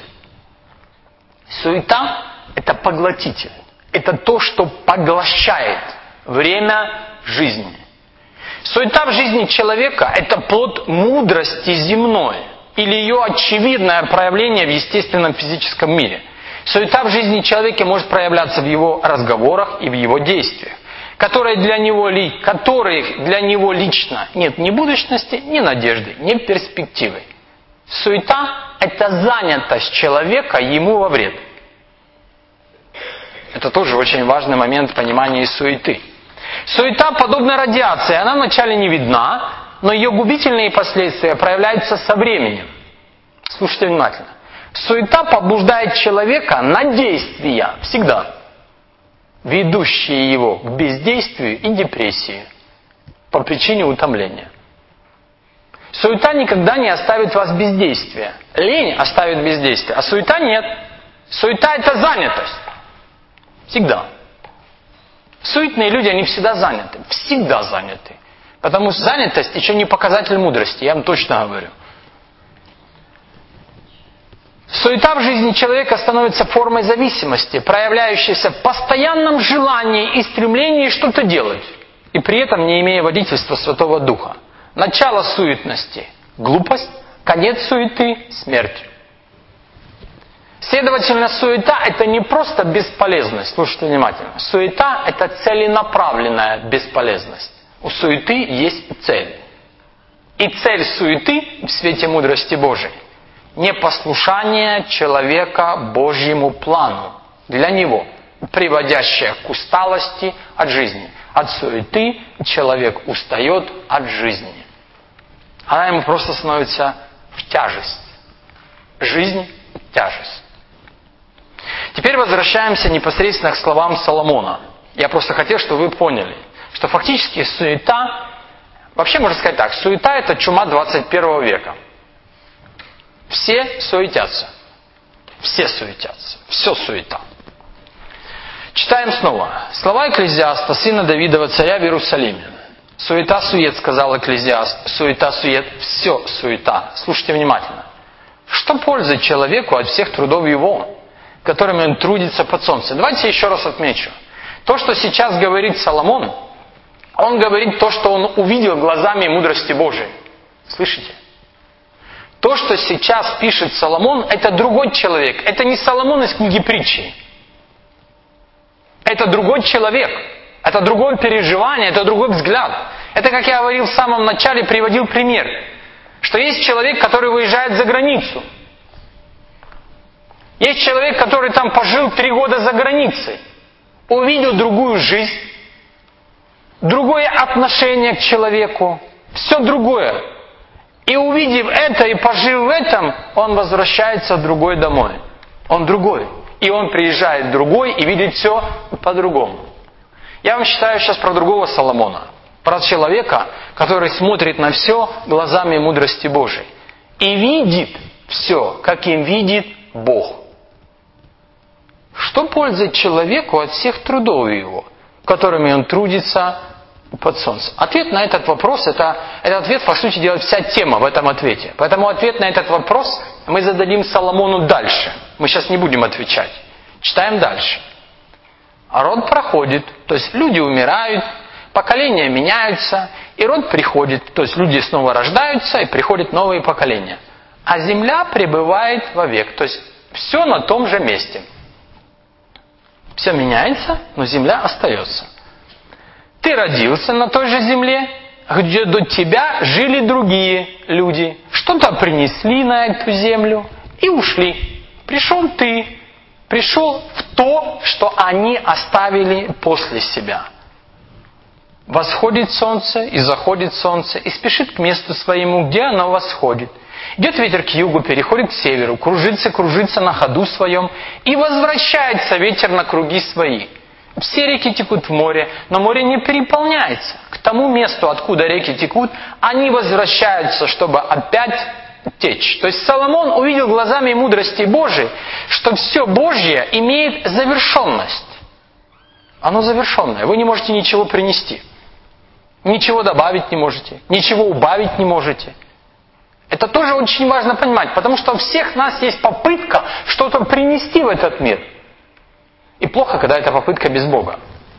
Суета – это поглотитель. Это то, что поглощает время жизни. Суета в жизни человека – это плод мудрости земной или ее очевидное проявление в естественном физическом мире. Суета в жизни человека может проявляться в его разговорах и в его действиях, которых для него лично нет ни будущности, ни надежды, ни перспективы. Суета – это занятость человека ему во вред. Это тоже очень важный момент в понимании суеты. Суета подобна радиации, она вначале не видна, но ее губительные последствия проявляются со временем. Слушайте внимательно. Суета побуждает человека на действия, всегда, ведущие его к бездействию и депрессии по причине утомления. Суета никогда не оставит вас без действия. Лень оставит без действия, а суета нет. Суета – это занятость. Всегда. Суетные люди, они всегда заняты. Всегда заняты. Потому что занятость еще не показатель мудрости, я вам точно говорю. Суета в жизни человека становится формой зависимости, проявляющейся в постоянном желании и стремлении что-то делать, и при этом не имея водительства Святого Духа. Начало суетности – глупость, конец суеты – смерть. Следовательно, суета – это не просто бесполезность, слушайте внимательно. Суета – это целенаправленная бесполезность. У суеты есть цель. И цель суеты в свете мудрости Божией – непослушание человека Божьему плану для него, приводящее к усталости от жизни. От суеты человек устает от жизни. Она ему просто становится в тяжесть. Жизнь – тяжесть. Теперь возвращаемся непосредственно к словам Соломона. Я просто хотел, чтобы вы поняли, что фактически суета, вообще можно сказать так, суета – это чума 21 века. Все суетятся. Все суетятся. Все суета. Читаем снова. Слова Экклезиаста, сына Давидова, царя в Иерусалиме. Суета-сует, сказал Экклезиаст. Суета-сует, все суета. Слушайте внимательно. Что пользы человеку от всех трудов его, которыми он трудится под солнцем? Давайте еще раз отмечу. То, что сейчас говорит Соломон, он говорит то, что он увидел глазами мудрости Божией. Слышите? То, что сейчас пишет Соломон, это другой человек. Это не Соломон из книги притчи. Это другой человек. Это другое переживание, это другой взгляд. Это, как я говорил в самом начале, приводил пример. Что есть человек, который выезжает за границу. Есть человек, который там пожил 3 года за границей. Увидел другую жизнь. Другое отношение к человеку. Все другое. И увидев это и пожив в этом, он возвращается другой домой. Он другой. И он приезжает другой и видит все по-другому. Я вам считаю сейчас про другого Соломона. Про человека, который смотрит на все глазами мудрости Божией. И видит все, каким видит Бог. Что пользует человеку от всех трудов его, которыми он трудится под солнцем? Ответ на этот вопрос, это ответ, по сути дела, вся тема в этом ответе. Поэтому ответ на этот вопрос мы зададим Соломону дальше. Мы сейчас не будем отвечать. Читаем дальше. А род проходит, то есть люди умирают, поколения меняются, и род приходит, то есть люди снова рождаются, и приходят новые поколения. А земля пребывает вовек, то есть все на том же месте. Все меняется, но земля остается. Ты родился на той же земле, где до тебя жили другие люди. Что-то принесли на эту землю и ушли. Пришел ты, пришел в то, что они оставили после себя. Восходит солнце и заходит солнце, и спешит к месту своему, где оно восходит. Идет ветер к югу, переходит к северу, кружится на ходу своем, и возвращается ветер на круги свои. Все реки текут в море, но море не переполняется. К тому месту, откуда реки текут, они возвращаются, чтобы опять течь. То есть Соломон увидел глазами мудрости Божией, что все Божье имеет завершенность. Оно завершенное. Вы не можете ничего принести. Ничего добавить не можете. Ничего убавить не можете. Это тоже очень важно понимать, потому что у всех нас есть попытка что-то принести в этот мир. И плохо, когда эта попытка без Бога.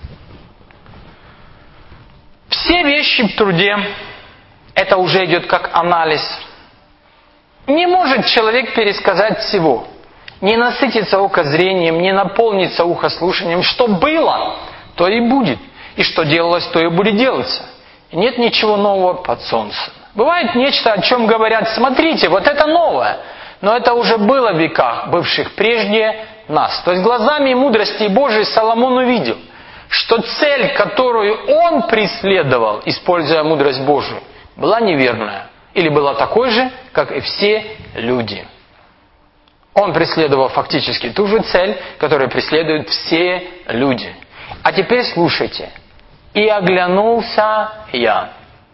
Все вещи в труде, это уже идет как анализ. Не может человек пересказать всего. Не насытиться око зрением, не наполниться ухо слушанием. Что было, то и будет. И что делалось, то и будет делаться. И нет ничего нового под солнцем. Бывает нечто, о чем говорят: смотрите, вот это новое. Но это уже было в веках, бывших прежде нас. То есть глазами мудрости Божией Соломон увидел, что цель, которую он преследовал, используя мудрость Божию, была неверная. Или была такой же, как и все люди. Он преследовал фактически ту же цель, которую преследуют все люди. А теперь слушайте. «И оглянулся я».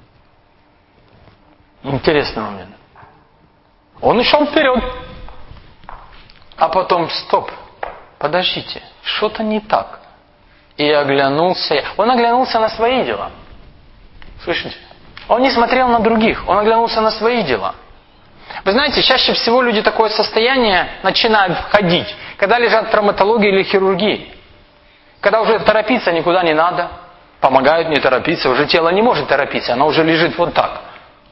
Интересный момент. Он и шел вперед. А потом, стоп, подождите, что-то не так. «И оглянулся я». Он оглянулся на свои дела. Слышите? Он не смотрел на других, он оглянулся на свои дела. Вы знаете, чаще всего люди такое состояние начинают входить, когда лежат в травматологии или хирургии. Когда уже торопиться никуда не надо, помогают не торопиться, уже тело не может торопиться, оно уже лежит вот так.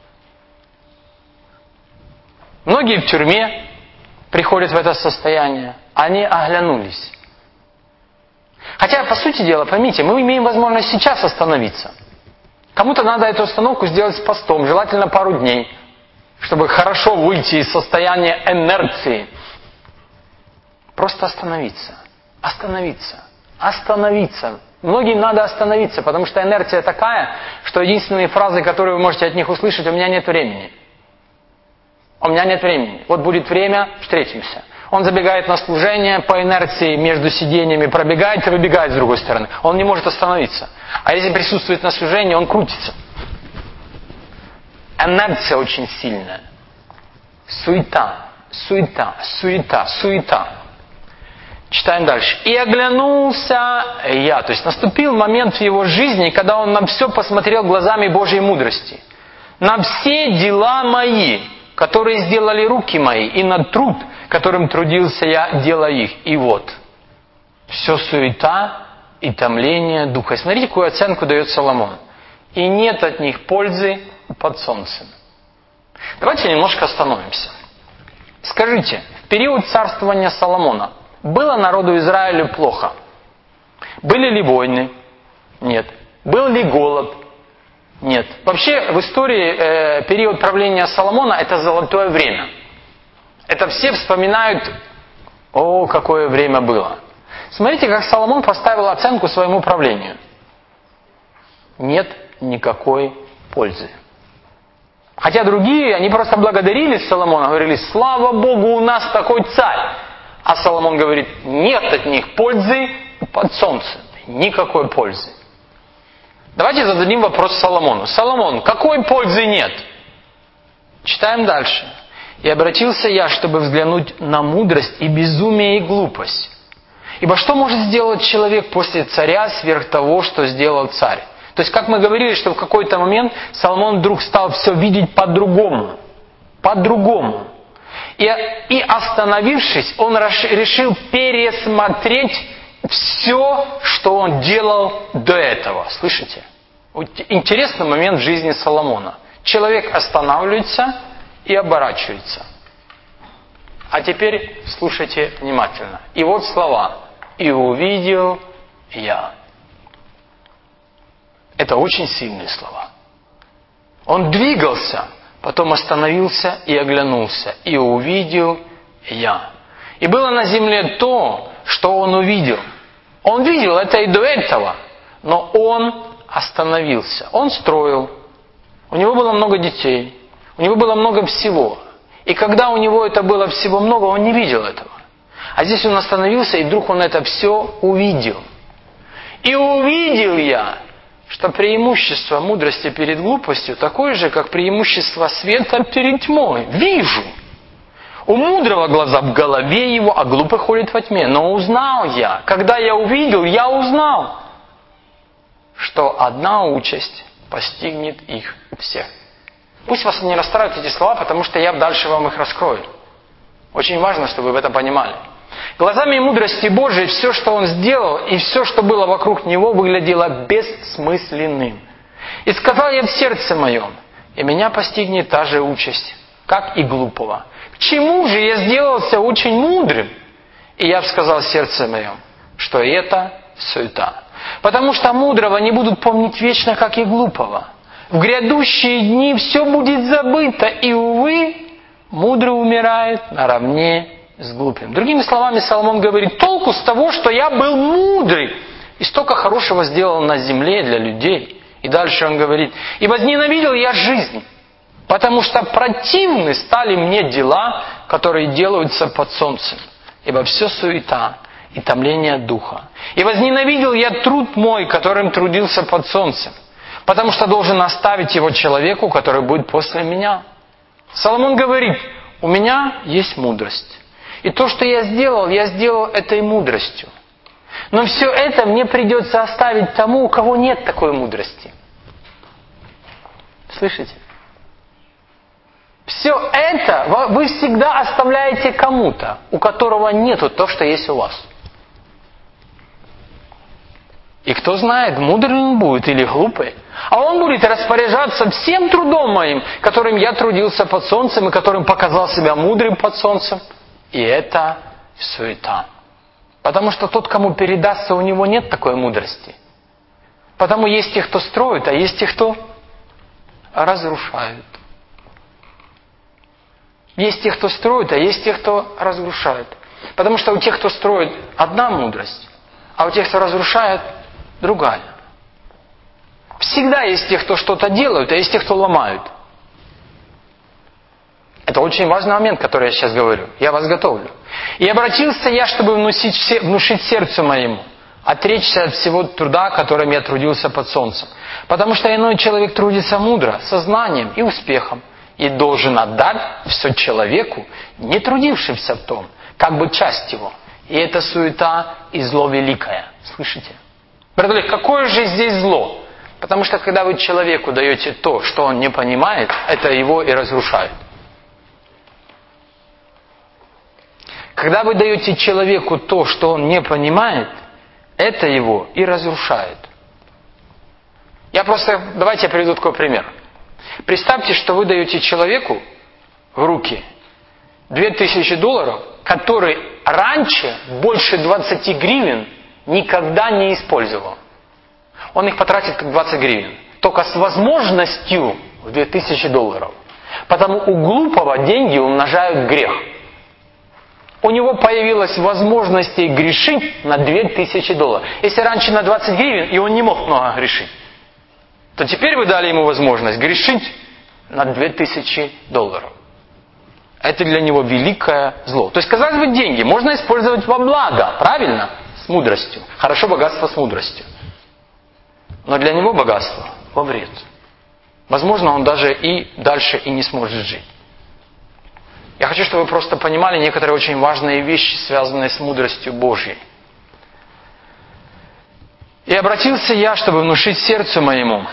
Многие в тюрьме приходят в это состояние, они оглянулись. Хотя, по сути дела, поймите, мы имеем возможность сейчас остановиться. Кому-то надо эту остановку сделать с постом, желательно пару дней, чтобы хорошо выйти из состояния инерции. Просто остановиться. Остановиться. Остановиться. Многим надо остановиться, потому что инерция такая, что единственные фразы, которые вы можете от них услышать: «У меня нет времени». «У меня нет времени. Вот будет время, встретимся». Он забегает на служение, по инерции между сиденьями пробегает и выбегает с другой стороны. Он не может остановиться. А если присутствует на служении, он крутится. Инерция очень сильная. Суета, суета, суета, суета. Читаем дальше. «И оглянулся я». То есть наступил момент в его жизни, когда он на все посмотрел глазами Божьей мудрости. «На все дела мои, которые сделали руки мои, и на труд, которым трудился я, делая их. И вот, все суета и томление духа». И смотрите, какую оценку дает Соломон. «И нет от них пользы под солнцем». Давайте немножко остановимся. Скажите, в период царствования Соломона было народу Израиля плохо? Были ли войны? Нет. Был ли голод? Нет. Вообще в истории период правления Соломона это золотое время. Это все вспоминают, о, какое время было. Смотрите, как Соломон поставил оценку своему правлению. Нет никакой пользы. Хотя другие, они просто благодарили Соломона, говорили, слава Богу, у нас такой царь. А Соломон говорит, нет от них пользы под солнцем. Никакой пользы. Давайте зададим вопрос Соломону. Соломон, какой пользы нет? Читаем дальше. «И обратился я, чтобы взглянуть на мудрость и безумие и глупость. Ибо что может сделать человек после царя сверх того, что сделал царь?» То есть, как мы говорили, что в какой-то момент Соломон вдруг стал все видеть по-другому. По-другому. И остановившись, он решил пересмотреть все, что он делал до этого. Слышите? Интересный момент в жизни Соломона. Человек останавливается и оборачивается. А теперь слушайте внимательно. И вот слова. «И увидел я». Это очень сильные слова. Он двигался, потом остановился и оглянулся. «И увидел я». И было на земле то, что он увидел. Он видел это и до этого, но он остановился. Он строил. У него было много детей. У него было много всего. И когда у него это было всего много, он не видел этого. А здесь он остановился, и вдруг он это все увидел. «И увидел я», что преимущество мудрости перед глупостью такое же, как преимущество света перед тьмой. Вижу. У мудрого глаза в голове его, а глупый ходит во тьме. Но узнал я, когда я увидел, я узнал, что одна участь постигнет их всех. Пусть вас не расстраивают эти слова, потому что я дальше вам их раскрою. Очень важно, чтобы вы это понимали. Глазами мудрости Божией все, что Он сделал, и все, что было вокруг Него, выглядело бессмысленным. «И сказал я в сердце моем, и меня постигнет та же участь, как и глупого. К чему же я сделался очень мудрым? И я сказал в сердце моем, что это суета. Потому что мудрого не будут помнить вечно, как и глупого. В грядущие дни все будет забыто, и, увы, мудрый умирает наравне с глупым». Другими словами, Соломон говорит, толку с того, что я был мудрый, и столько хорошего сделал на земле для людей. И дальше он говорит, и возненавидел я жизнь, потому что противны стали мне дела, которые делаются под солнцем, ибо все суета и томление духа. И возненавидел я труд мой, которым трудился под солнцем, потому что должен оставить его человеку, который будет после меня. Соломон говорит, у меня есть мудрость. И то, что я сделал этой мудростью. Но все это мне придется оставить тому, у кого нет такой мудрости. Слышите? Все это вы всегда оставляете кому-то, у которого нету то, что есть у вас. И кто знает, мудрый он будет или глупый. А он будет распоряжаться всем трудом моим, которым я трудился под солнцем, и которым показал себя мудрым под солнцем. И это суета. Потому что тот, кому передастся, у него нет такой мудрости. Потому есть те, кто строит, а есть те, кто разрушают. Есть те, кто строит, а есть те, кто разрушает. Потому что у тех, кто строит, одна мудрость, а у тех, кто разрушает, другая. Всегда есть те, кто что-то делают, а есть те, кто ломают. Это очень важный момент, который я сейчас говорю. Я вас готовлю. «И обратился я, чтобы внушить сердцу моему, отречься от всего труда, которым я трудился под солнцем. Потому что иной человек трудится мудро, сознанием и успехом, и должен отдать все человеку, не трудившимся в том, как бы часть его, И это суета и зло великое. Слышите? Брат Олег, какое же здесь зло? Потому что когда вы человеку даете то, что он не понимает, это его и разрушает. Когда вы даете человеку то, что он не понимает, это его и разрушает. Давайте я приведу такой пример. Представьте, что вы даете человеку в руки $2000, который раньше больше 20 гривен никогда не использовал. Он их потратит как 20 гривен. Только с возможностью в $2000. Потому у глупого деньги умножают грех. У него появилась возможность грешить на $2000. Если раньше на 20 гривен, и он не мог много грешить, то теперь вы дали ему возможность грешить на $2000. Это для него великое зло. То есть, казалось бы, деньги можно использовать во благо, правильно? С мудростью. Хорошо богатство с мудростью. Но для него богатство во вред. Возможно, он даже и дальше и не сможет жить. Я хочу, чтобы вы просто понимали некоторые очень важные вещи, связанные с мудростью Божьей. И обратился я, чтобы внушить сердцу моему,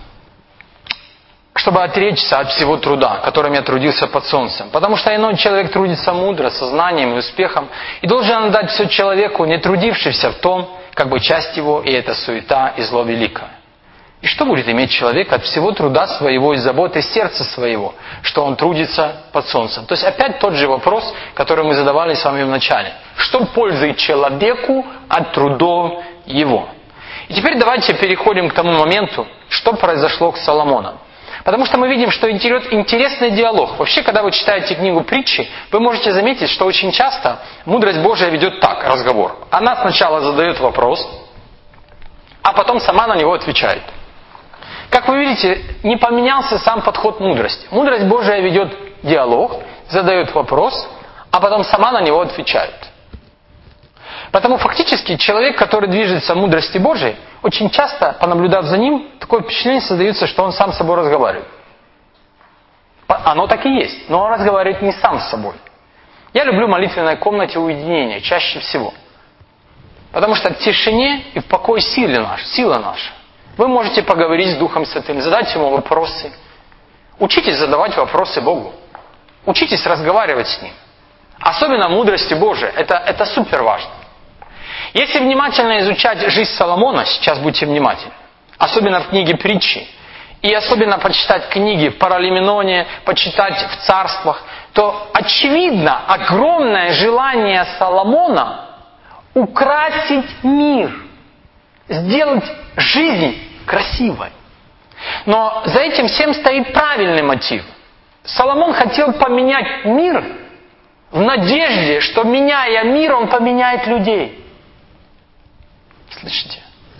чтобы отречься от всего труда, которым я трудился под солнцем. Потому что иной человек трудится мудро, со знанием и успехом, и должен отдать все человеку, не трудившимся в том, как бы часть его, и это суета, и зло великое. И что будет иметь человек от всего труда своего и заботы сердца своего, что он трудится под солнцем? То есть опять тот же вопрос, который мы задавали с вами в начале. Что пользует человеку от трудов его? И теперь давайте переходим к тому моменту, что произошло с Соломоном. Потому что мы видим, что интересный диалог. Вообще, когда вы читаете книгу притчи, вы можете заметить, что очень часто мудрость Божия ведет так, разговор. Она сначала задает вопрос, а потом сама на него отвечает. Как вы видите, не поменялся сам подход мудрости. Мудрость Божия ведет диалог, задает вопрос, а потом сама на него отвечает. Потому фактически человек, который движется в мудрости Божией, очень часто, понаблюдав за ним, такое впечатление создается, что он сам с собой разговаривает. Оно так и есть, но он разговаривает не сам с собой. Я люблю в молитвенной комнате уединение чаще всего. Потому что в тишине и в покое сила наша. Вы можете поговорить с Духом Святым, задать Ему вопросы. Учитесь задавать вопросы Богу. Учитесь разговаривать с Ним. Особенно мудрости Божией. Это супер важно. Если внимательно изучать жизнь Соломона, сейчас будьте внимательны, особенно в книге притчи, и особенно почитать книги в Паралименоне, почитать в царствах, то очевидно огромное желание Соломона украсить мир, сделать жизнь красивой. Но за этим всем стоит правильный мотив. Соломон хотел поменять мир в надежде, что, меняя мир, он поменяет людей. Слышите?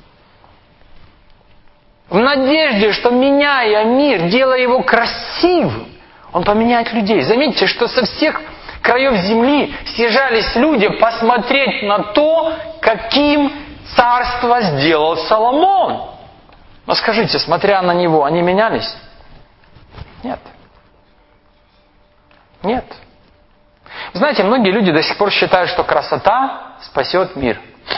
В надежде, что, меняя мир, делая его красивым, он поменяет людей. Заметьте, что со всех краев земли съезжались люди посмотреть на то, каким царство сделал Соломон. Но скажите, смотря на него, они менялись? Нет. Нет. Знаете, многие люди до сих пор считают, что красота спасет мир.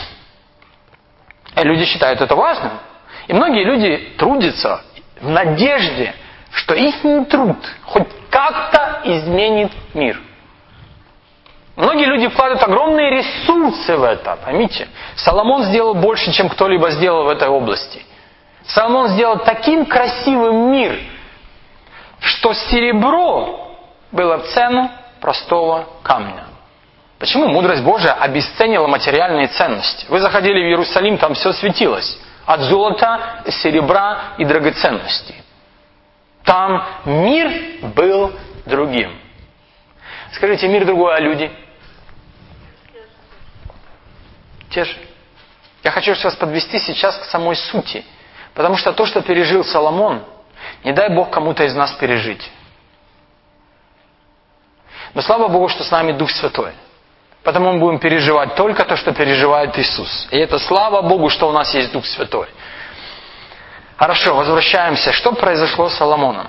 И люди считают это важным. И многие люди трудятся в надежде, что их труд хоть как-то изменит мир. Многие люди вкладывают огромные ресурсы в это, поймите. Соломон сделал больше, чем кто-либо сделал в этой области. Соломон сделал таким красивым мир, что серебро было в цену простого камня. Почему мудрость Божия обесценила материальные ценности? Вы заходили в Иерусалим, там все светилось. От золота, серебра и драгоценностей. Там мир был другим. Скажите, мир другой, а люди? Те же. Я хочу вас подвести сейчас к самой сути. Потому что то, что пережил Соломон, не дай Бог кому-то из нас пережить. Но слава Богу, что с нами Дух Святой. Потому мы будем переживать только то, что переживает Иисус. И это слава Богу, что у нас есть Дух Святой. Хорошо, возвращаемся. Что произошло с Соломоном?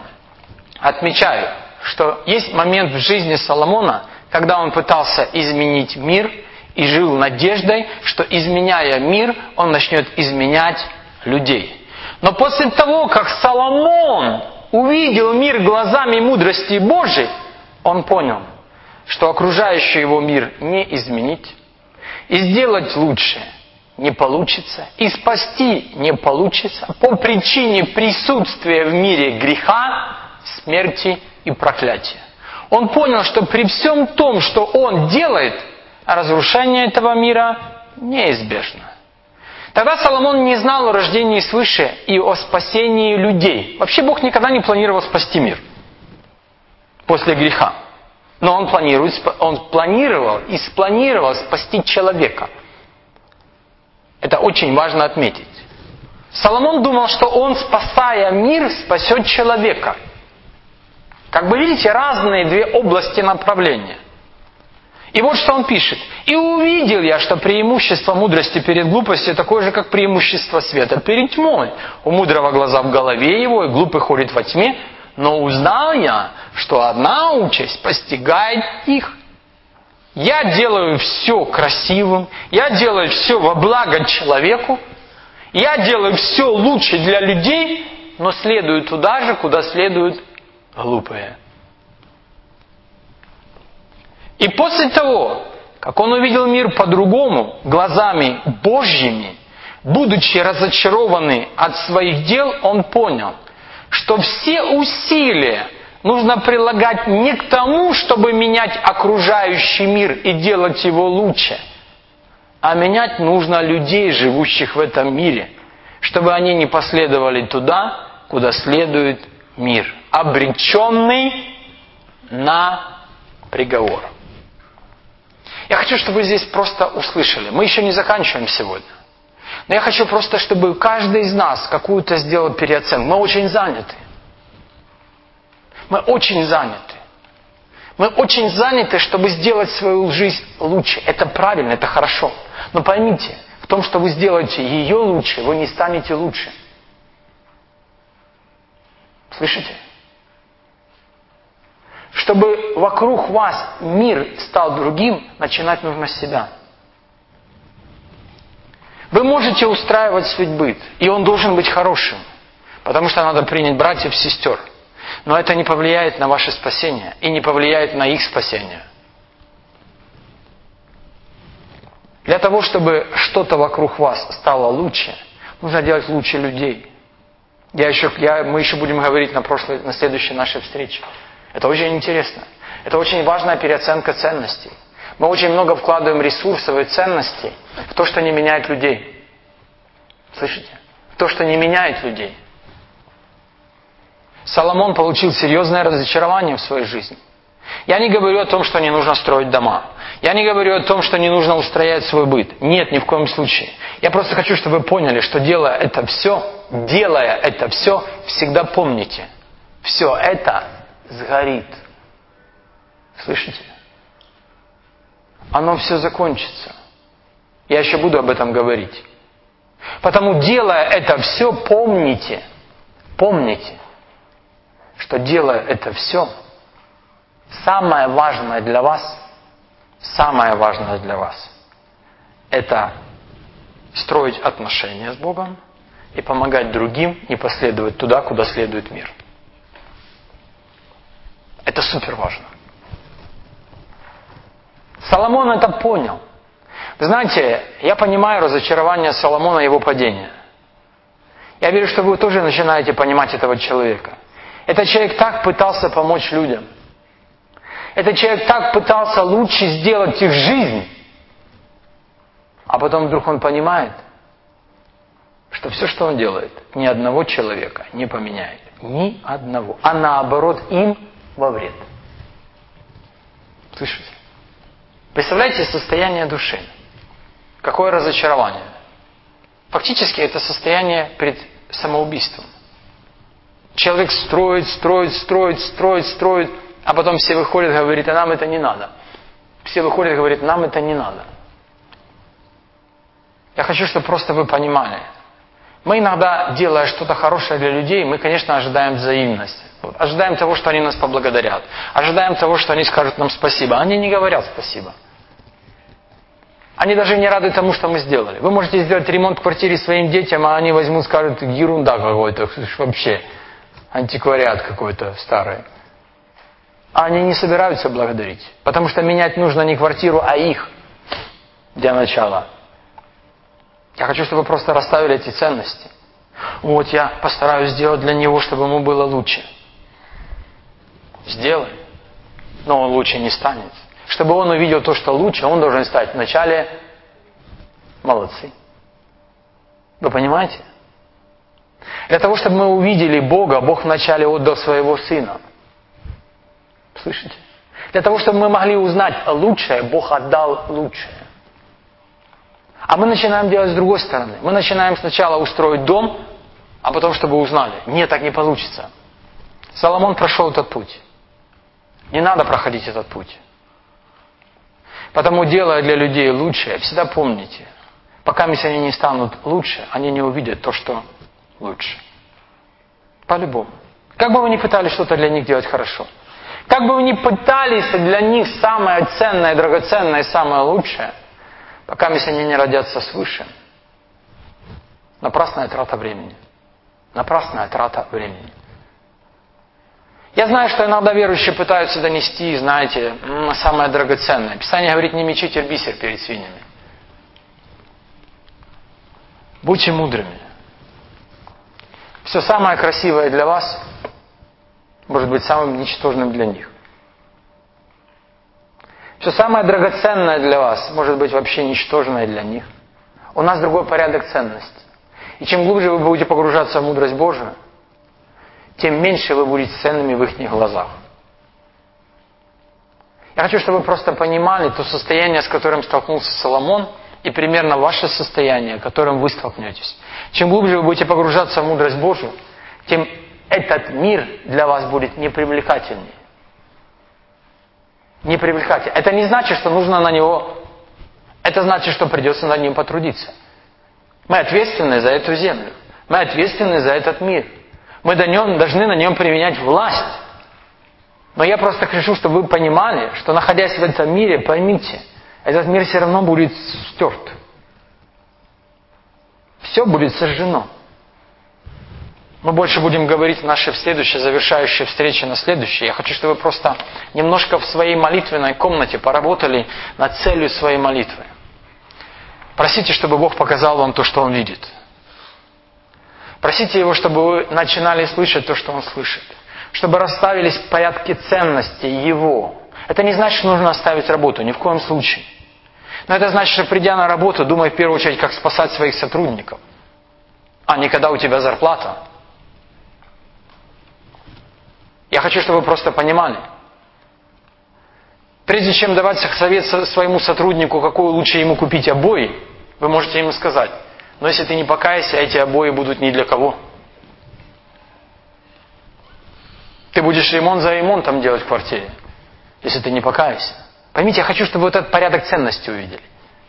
Отмечаю, что есть момент в жизни Соломона, когда он пытался изменить мир и жил надеждой, что, изменяя мир, он начнет изменять людей. Но после того, как Соломон увидел мир глазами мудрости Божией, он понял, что окружающий его мир не изменить, и сделать лучше не получится, и спасти не получится по причине присутствия в мире греха, смерти и проклятия. Он понял, что при всем том, что он делает, разрушение этого мира неизбежно. Тогда Соломон не знал о рождении свыше и о спасении людей. Вообще Бог никогда не планировал спасти мир после греха. Но Он планировал и спланировал спасти человека. Это очень важно отметить. Соломон думал, что он, спасая мир, спасет человека. Как бы видите, разные две области направления. И вот что он пишет. «И увидел я, что преимущество мудрости перед глупостью такое же, как преимущество света перед тьмой. У мудрого глаза в голове его, и глупый ходит во тьме. Но узнал я, что одна участь постигает их. Я делаю все красивым, я делаю все во благо человеку, я делаю все лучше для людей, но следую туда же, куда следуют глупые». И после того, как он увидел мир по-другому, глазами Божьими, будучи разочарованный от своих дел, он понял, что все усилия нужно прилагать не к тому, чтобы менять окружающий мир и делать его лучше, а менять нужно людей, живущих в этом мире, чтобы они не последовали туда, куда следует мир, обреченный на приговор. Я хочу, чтобы вы здесь просто услышали. Мы еще не заканчиваем сегодня. Но я хочу просто, чтобы каждый из нас какую-то сделал переоценку. Мы очень заняты. Мы очень заняты. Мы очень заняты, чтобы сделать свою жизнь лучше. Это правильно, это хорошо. Но поймите, в том, что вы сделаете ее лучше, вы не станете лучше. Слышите? Чтобы вокруг вас мир стал другим, начинать нужно с себя. Вы можете устраивать свой быт, и он должен быть хорошим, потому что надо принять братьев и сестер. Но это не повлияет на ваше спасение и не повлияет на их спасение. Для того, чтобы что-то вокруг вас стало лучше, нужно делать лучше людей. Мы еще будем говорить на следующей нашей встрече. Это очень интересно. Это очень важная переоценка ценностей. Мы очень много вкладываем ресурсов и ценностей в то, что не меняет людей. Слышите? В то, что не меняет людей. Соломон получил серьезное разочарование в своей жизни. Я не говорю о том, что не нужно строить дома. Я не говорю о том, что не нужно устроять свой быт. Нет, ни в коем случае. Я просто хочу, чтобы вы поняли, что делая это все, всегда помните, все это сгорит. Слышите? Оно все закончится. Я еще буду об этом говорить. Потому, делая это все, помните, что делая это все, самое важное для вас, это строить отношения с Богом и помогать другим не последовать туда, куда следует мир. Это супер важно. Соломон это понял. Вы знаете, я понимаю разочарование Соломона и его падение. Я верю, что вы тоже начинаете понимать этого человека. Этот человек так пытался помочь людям. Этот человек так пытался лучше сделать их жизнь. А потом вдруг он понимает, что все, что он делает, ни одного человека не поменяет. Ни одного. А наоборот, им во вред. Слышите? Представляете состояние души? Какое разочарование. Фактически это состояние перед самоубийством. Человек строит, а потом все выходят и говорят, а нам это не надо. Все выходят и говорят, нам это не надо. Я хочу, чтобы просто вы понимали. Мы иногда, делая что-то хорошее для людей, мы, конечно, ожидаем взаимности. Ожидаем того, что они нас поблагодарят. Ожидаем того, что они скажут нам спасибо. Они не говорят спасибо. Они даже не рады тому, что мы сделали. Вы можете сделать ремонт в квартире своим детям, а они возьмут, скажут, ерунда какой-то, вообще антиквариат какой-то старый. А они не собираются благодарить. Потому что менять нужно не квартиру, а их для начала. Я хочу, чтобы вы просто расставили эти ценности. Вот я постараюсь сделать для него, чтобы ему было лучше. Сделай. Но он лучше не станет. Чтобы он увидел то, что лучше, он должен стать вначале молодцы. Вы понимаете? Для того, чтобы мы увидели Бога, Бог вначале отдал своего Сына. Слышите? Для того, чтобы мы могли узнать лучшее, Бог отдал лучшее. А мы начинаем делать с другой стороны. Мы начинаем сначала устроить дом, а потом, чтобы узнали. Нет, так не получится. Соломон прошел этот путь. Не надо проходить этот путь. Потому, делая для людей лучшее, всегда помните, пока если они не станут лучше, они не увидят то, что лучше. По-любому. Как бы вы ни пытались что-то для них делать хорошо, как бы вы ни пытались для них самое ценное, драгоценное и самое лучшее, пока если они не родятся свыше, напрасная трата времени. Напрасная трата времени. Я знаю, что иногда верующие пытаются донести, знаете, самое драгоценное. Писание говорит, не мечите бисер перед свиньями. Будьте мудрыми. Все самое красивое для вас может быть самым ничтожным для них. Все самое драгоценное для вас может быть вообще ничтожное для них. У нас другой порядок ценностей. И чем глубже вы будете погружаться в мудрость Божию, тем меньше вы будете ценными в их глазах. Я хочу, чтобы вы просто понимали то состояние, с которым столкнулся Соломон, и примерно ваше состояние, которым вы столкнетесь. Чем глубже вы будете погружаться в мудрость Божию, тем этот мир для вас будет непривлекательнее. Непривлекательнее. Это не значит, что нужно на него... Это значит, что придется над ним потрудиться. Мы ответственны за эту землю. Мы ответственны за этот мир. Мы должны на нем применять власть. Но я просто хочу, чтобы вы понимали, что находясь в этом мире, поймите, этот мир все равно будет стерт. Все будет сожжено. Мы больше будем говорить в нашей следующей, завершающей встрече на следующей. Я хочу, чтобы вы просто немножко в своей молитвенной комнате поработали над целью своей молитвы. Просите, чтобы Бог показал вам то, что Он видит. Просите Его, чтобы вы начинали слышать то, что Он слышит. Чтобы расставились в порядке ценностей Его. Это не значит, что нужно оставить работу, ни в коем случае. Но это значит, что придя на работу, думай в первую очередь, как спасать своих сотрудников. А не когда у тебя зарплата. Я хочу, чтобы вы просто понимали. Прежде чем давать совет своему сотруднику, какую лучше ему купить обои, вы можете ему сказать, но если ты не покаешься, эти обои будут ни для кого. Ты будешь ремонт за ремонтом делать в квартире, если ты не покаешься. Поймите, я хочу, чтобы вы этот порядок ценностей увидели.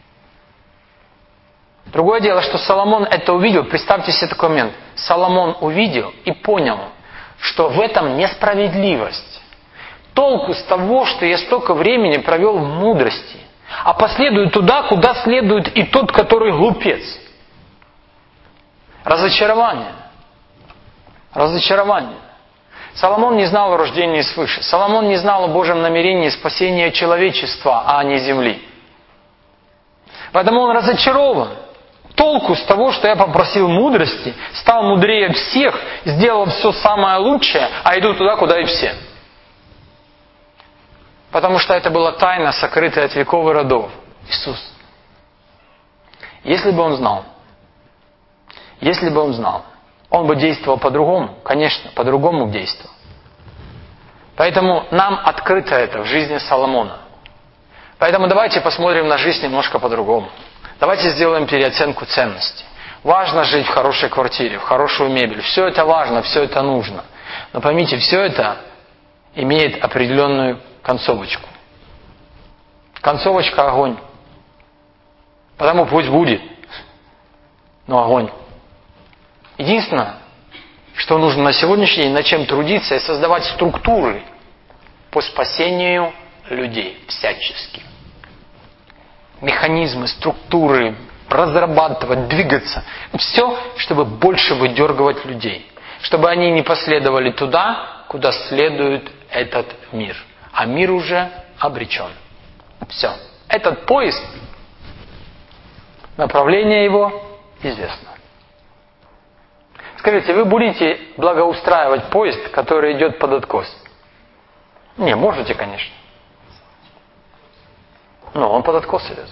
Другое дело, что Соломон это увидел. Представьте себе такой момент. Соломон увидел и понял, что в этом несправедливость. Толку с того, что я столько времени провел в мудрости, а последую туда, куда следует и тот, который глупец. Разочарование. Разочарование. Соломон не знал о рождении свыше. Соломон не знал о Божьем намерении спасения человечества, а не земли. Поэтому он разочарован. Толку с того, что я попросил мудрости, стал мудрее всех, сделал все самое лучшее, а иду туда, куда и все. Потому что это была тайна, сокрытая от веков и родов. Иисус. Если бы он знал, он бы действовал по-другому, конечно, по-другому действовал. Поэтому нам открыто это в жизни Соломона. Поэтому давайте посмотрим на жизнь немножко по-другому. Давайте сделаем переоценку ценностей. Важно жить в хорошей квартире, в хорошую мебель. Все это важно, все это нужно. Но поймите, все это имеет определенную концовочку. Концовочка – огонь. Потому пусть будет, но огонь. Единственное, что нужно на сегодняшний день, над чем трудиться, и создавать структуры по спасению людей всячески. механизмы, структуры, разрабатывать, двигаться. Все, чтобы больше выдергивать людей. Чтобы они не последовали туда, куда следует этот мир. А мир уже обречен. Все. Этот поезд, направление его известно. Скажите, вы будете благоустраивать поезд, который идет под откос? Не, можете, конечно. Но он под откос идет.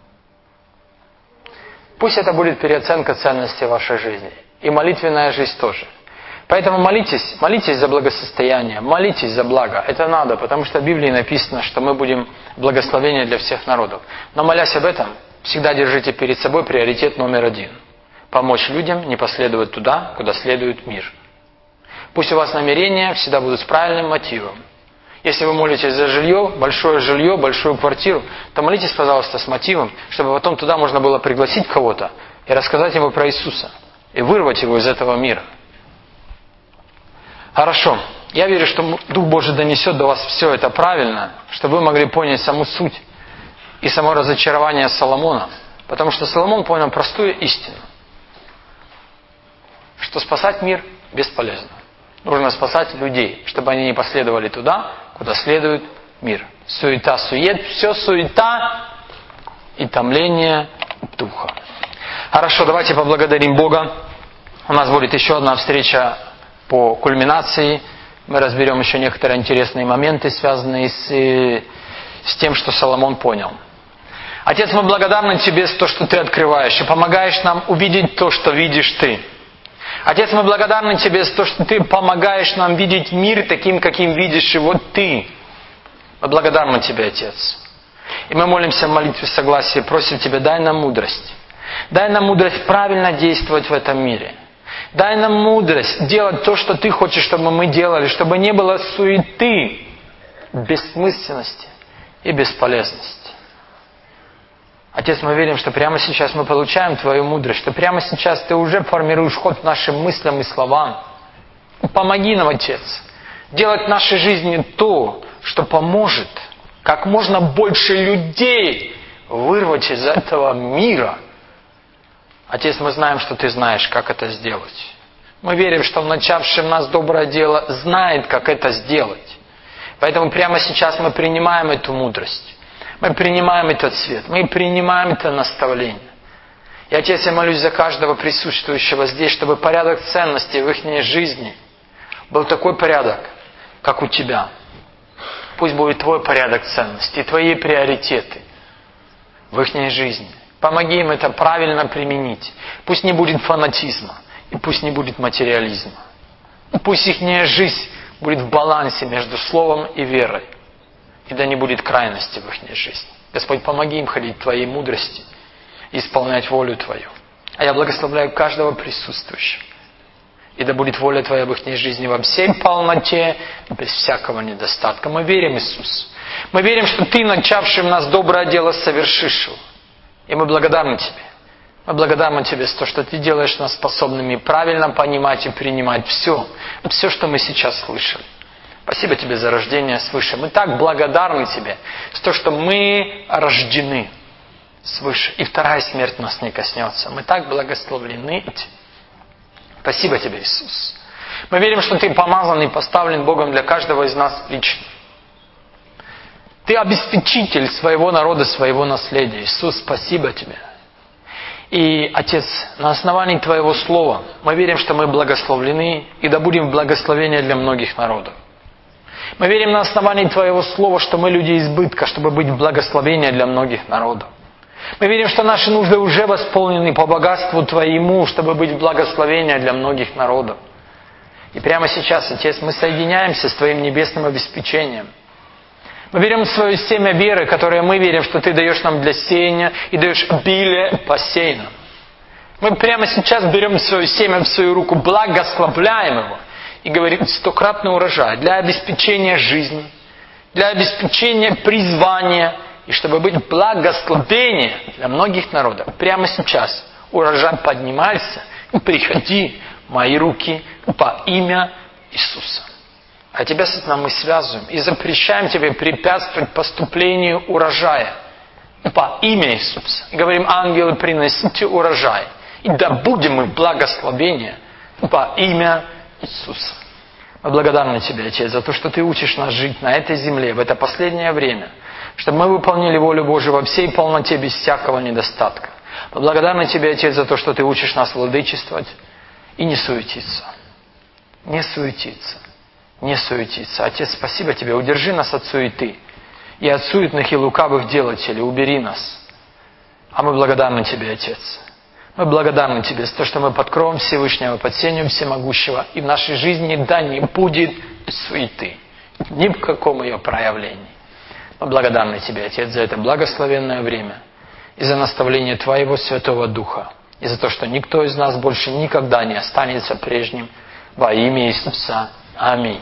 Пусть это будет переоценка ценности вашей жизни. И молитвенная жизнь тоже. Поэтому молитесь за благосостояние, молитесь за благо. Это надо, потому что в Библии написано, что мы будем благословение для всех народов. Но молясь об этом, всегда держите перед собой приоритет номер 1. Помочь людям не последовать туда, куда следует мир. Пусть у вас намерения всегда будут с правильным мотивом. Если вы молитесь за жилье, большую квартиру, то молитесь, пожалуйста, с мотивом, чтобы потом туда можно было пригласить кого-то и рассказать ему про Иисуса. И вырвать его из этого мира. Хорошо. Я верю, что Дух Божий донесет до вас все это правильно, чтобы вы могли понять саму суть и само разочарование Соломона. Потому что Соломон понял простую истину. Что спасать мир бесполезно. Нужно спасать людей, чтобы они не последовали туда, куда следует мир. Суета, сует, все суета и томление духа. Хорошо, давайте поблагодарим Бога. У нас будет еще одна встреча по кульминации. Мы разберем еще некоторые интересные моменты, связанные с тем, что Соломон понял. Отец, мы благодарны Тебе за то, что Ты открываешь и помогаешь нам увидеть то, что видишь Ты. Отец, мы благодарны Тебе за то, что Ты помогаешь нам видеть мир таким, каким видишь его Ты. Мы благодарны Тебе, Отец. И мы молимся в молитве согласия, просим Тебя, дай нам мудрость. Дай нам мудрость правильно действовать в этом мире. Дай нам мудрость делать то, что Ты хочешь, чтобы мы делали, чтобы не было суеты, бессмысленности и бесполезности. Отец, мы верим, что прямо сейчас мы получаем Твою мудрость, что прямо сейчас Ты уже формируешь ход нашим мыслям и словам. Помоги нам, Отец, делать в нашей жизни то, что поможет как можно больше людей вырвать из этого мира. Отец, мы знаем, что Ты знаешь, как это сделать. Мы верим, что начавший в нас доброе дело знает, как это сделать. Поэтому прямо сейчас мы принимаем эту мудрость. Мы принимаем этот свет, мы принимаем это наставление. И, Отец, я молюсь за каждого присутствующего здесь, чтобы порядок ценностей в их жизни был такой порядок, как у Тебя. Пусть будет Твой порядок ценностей, Твои приоритеты в их жизни. Помоги им это правильно применить. Пусть не будет фанатизма, и пусть не будет материализма. И пусть их жизнь будет в балансе между словом и верой. И да не будет крайности в их жизни. Господь, помоги им ходить в Твоей мудрости и исполнять волю Твою. А я благословляю каждого присутствующего. И да будет воля Твоя в их жизни во всей полноте, без всякого недостатка. Мы верим, Иисус. Мы верим, что Ты, начавший в нас доброе дело, совершишь его. И мы благодарны Тебе. Мы благодарны Тебе за то, что Ты делаешь нас способными правильно понимать и принимать все, что мы сейчас слышали. Спасибо Тебе за рождение свыше. Мы так благодарны Тебе за то, что мы рождены свыше. И вторая смерть нас не коснется. Мы так благословлены Тебе. Спасибо Тебе, Иисус. Мы верим, что Ты помазан и поставлен Богом для каждого из нас лично. Ты обеспечитель своего народа, своего наследия. Иисус, спасибо Тебе. И, Отец, на основании Твоего Слова мы верим, что мы благословлены и да будем в благословении для многих народов. Мы верим на основании Твоего Слова, что мы люди избытка, чтобы быть в благословении для многих народов. Мы верим, что наши нужды уже восполнены по богатству Твоему, чтобы быть в благословении для многих народов. И прямо сейчас, Отец, мы соединяемся с Твоим небесным обеспечением. Мы берем свое семя веры, которое мы верим, что Ты даешь нам для сеяния и даешь обилие посеянным. Мы прямо сейчас берем свое семя в свою руку, благословляем его и говорим 100-кратный урожай для обеспечения жизни, для обеспечения призвания и чтобы быть благословением для многих народов. Прямо сейчас урожай поднимается и приходи в мои руки по имя Иисуса. А Тебя, Сатана, мы связываем и запрещаем Тебе препятствовать поступлению урожая Во имя Иисуса. И говорим: ангелы, приносите урожай. И да будем мы благословения во имя Иисуса. Мы благодарны Тебе, Отец, за то, что Ты учишь нас жить на этой земле в это последнее время, чтобы мы выполнили волю Божию во всей полноте, без всякого недостатка. Мы благодарны Тебе, Отец, за то, что Ты учишь нас владычествовать и не суетиться. Не суетиться. Не суетиться. Отец, спасибо Тебе. Удержи нас от суеты и от суетных и лукавых делателей. Убери нас. А мы благодарны Тебе, Отец. Мы благодарны Тебе за то, что мы под кровом Всевышнего, под сенью Всемогущего, и в нашей жизни да не будет суеты. Ни в каком ее проявлении. Мы благодарны Тебе, Отец, за это благословенное время и за наставление Твоего Святого Духа. И за то, что никто из нас больше никогда не останется прежним во имя Иисуса. Аминь.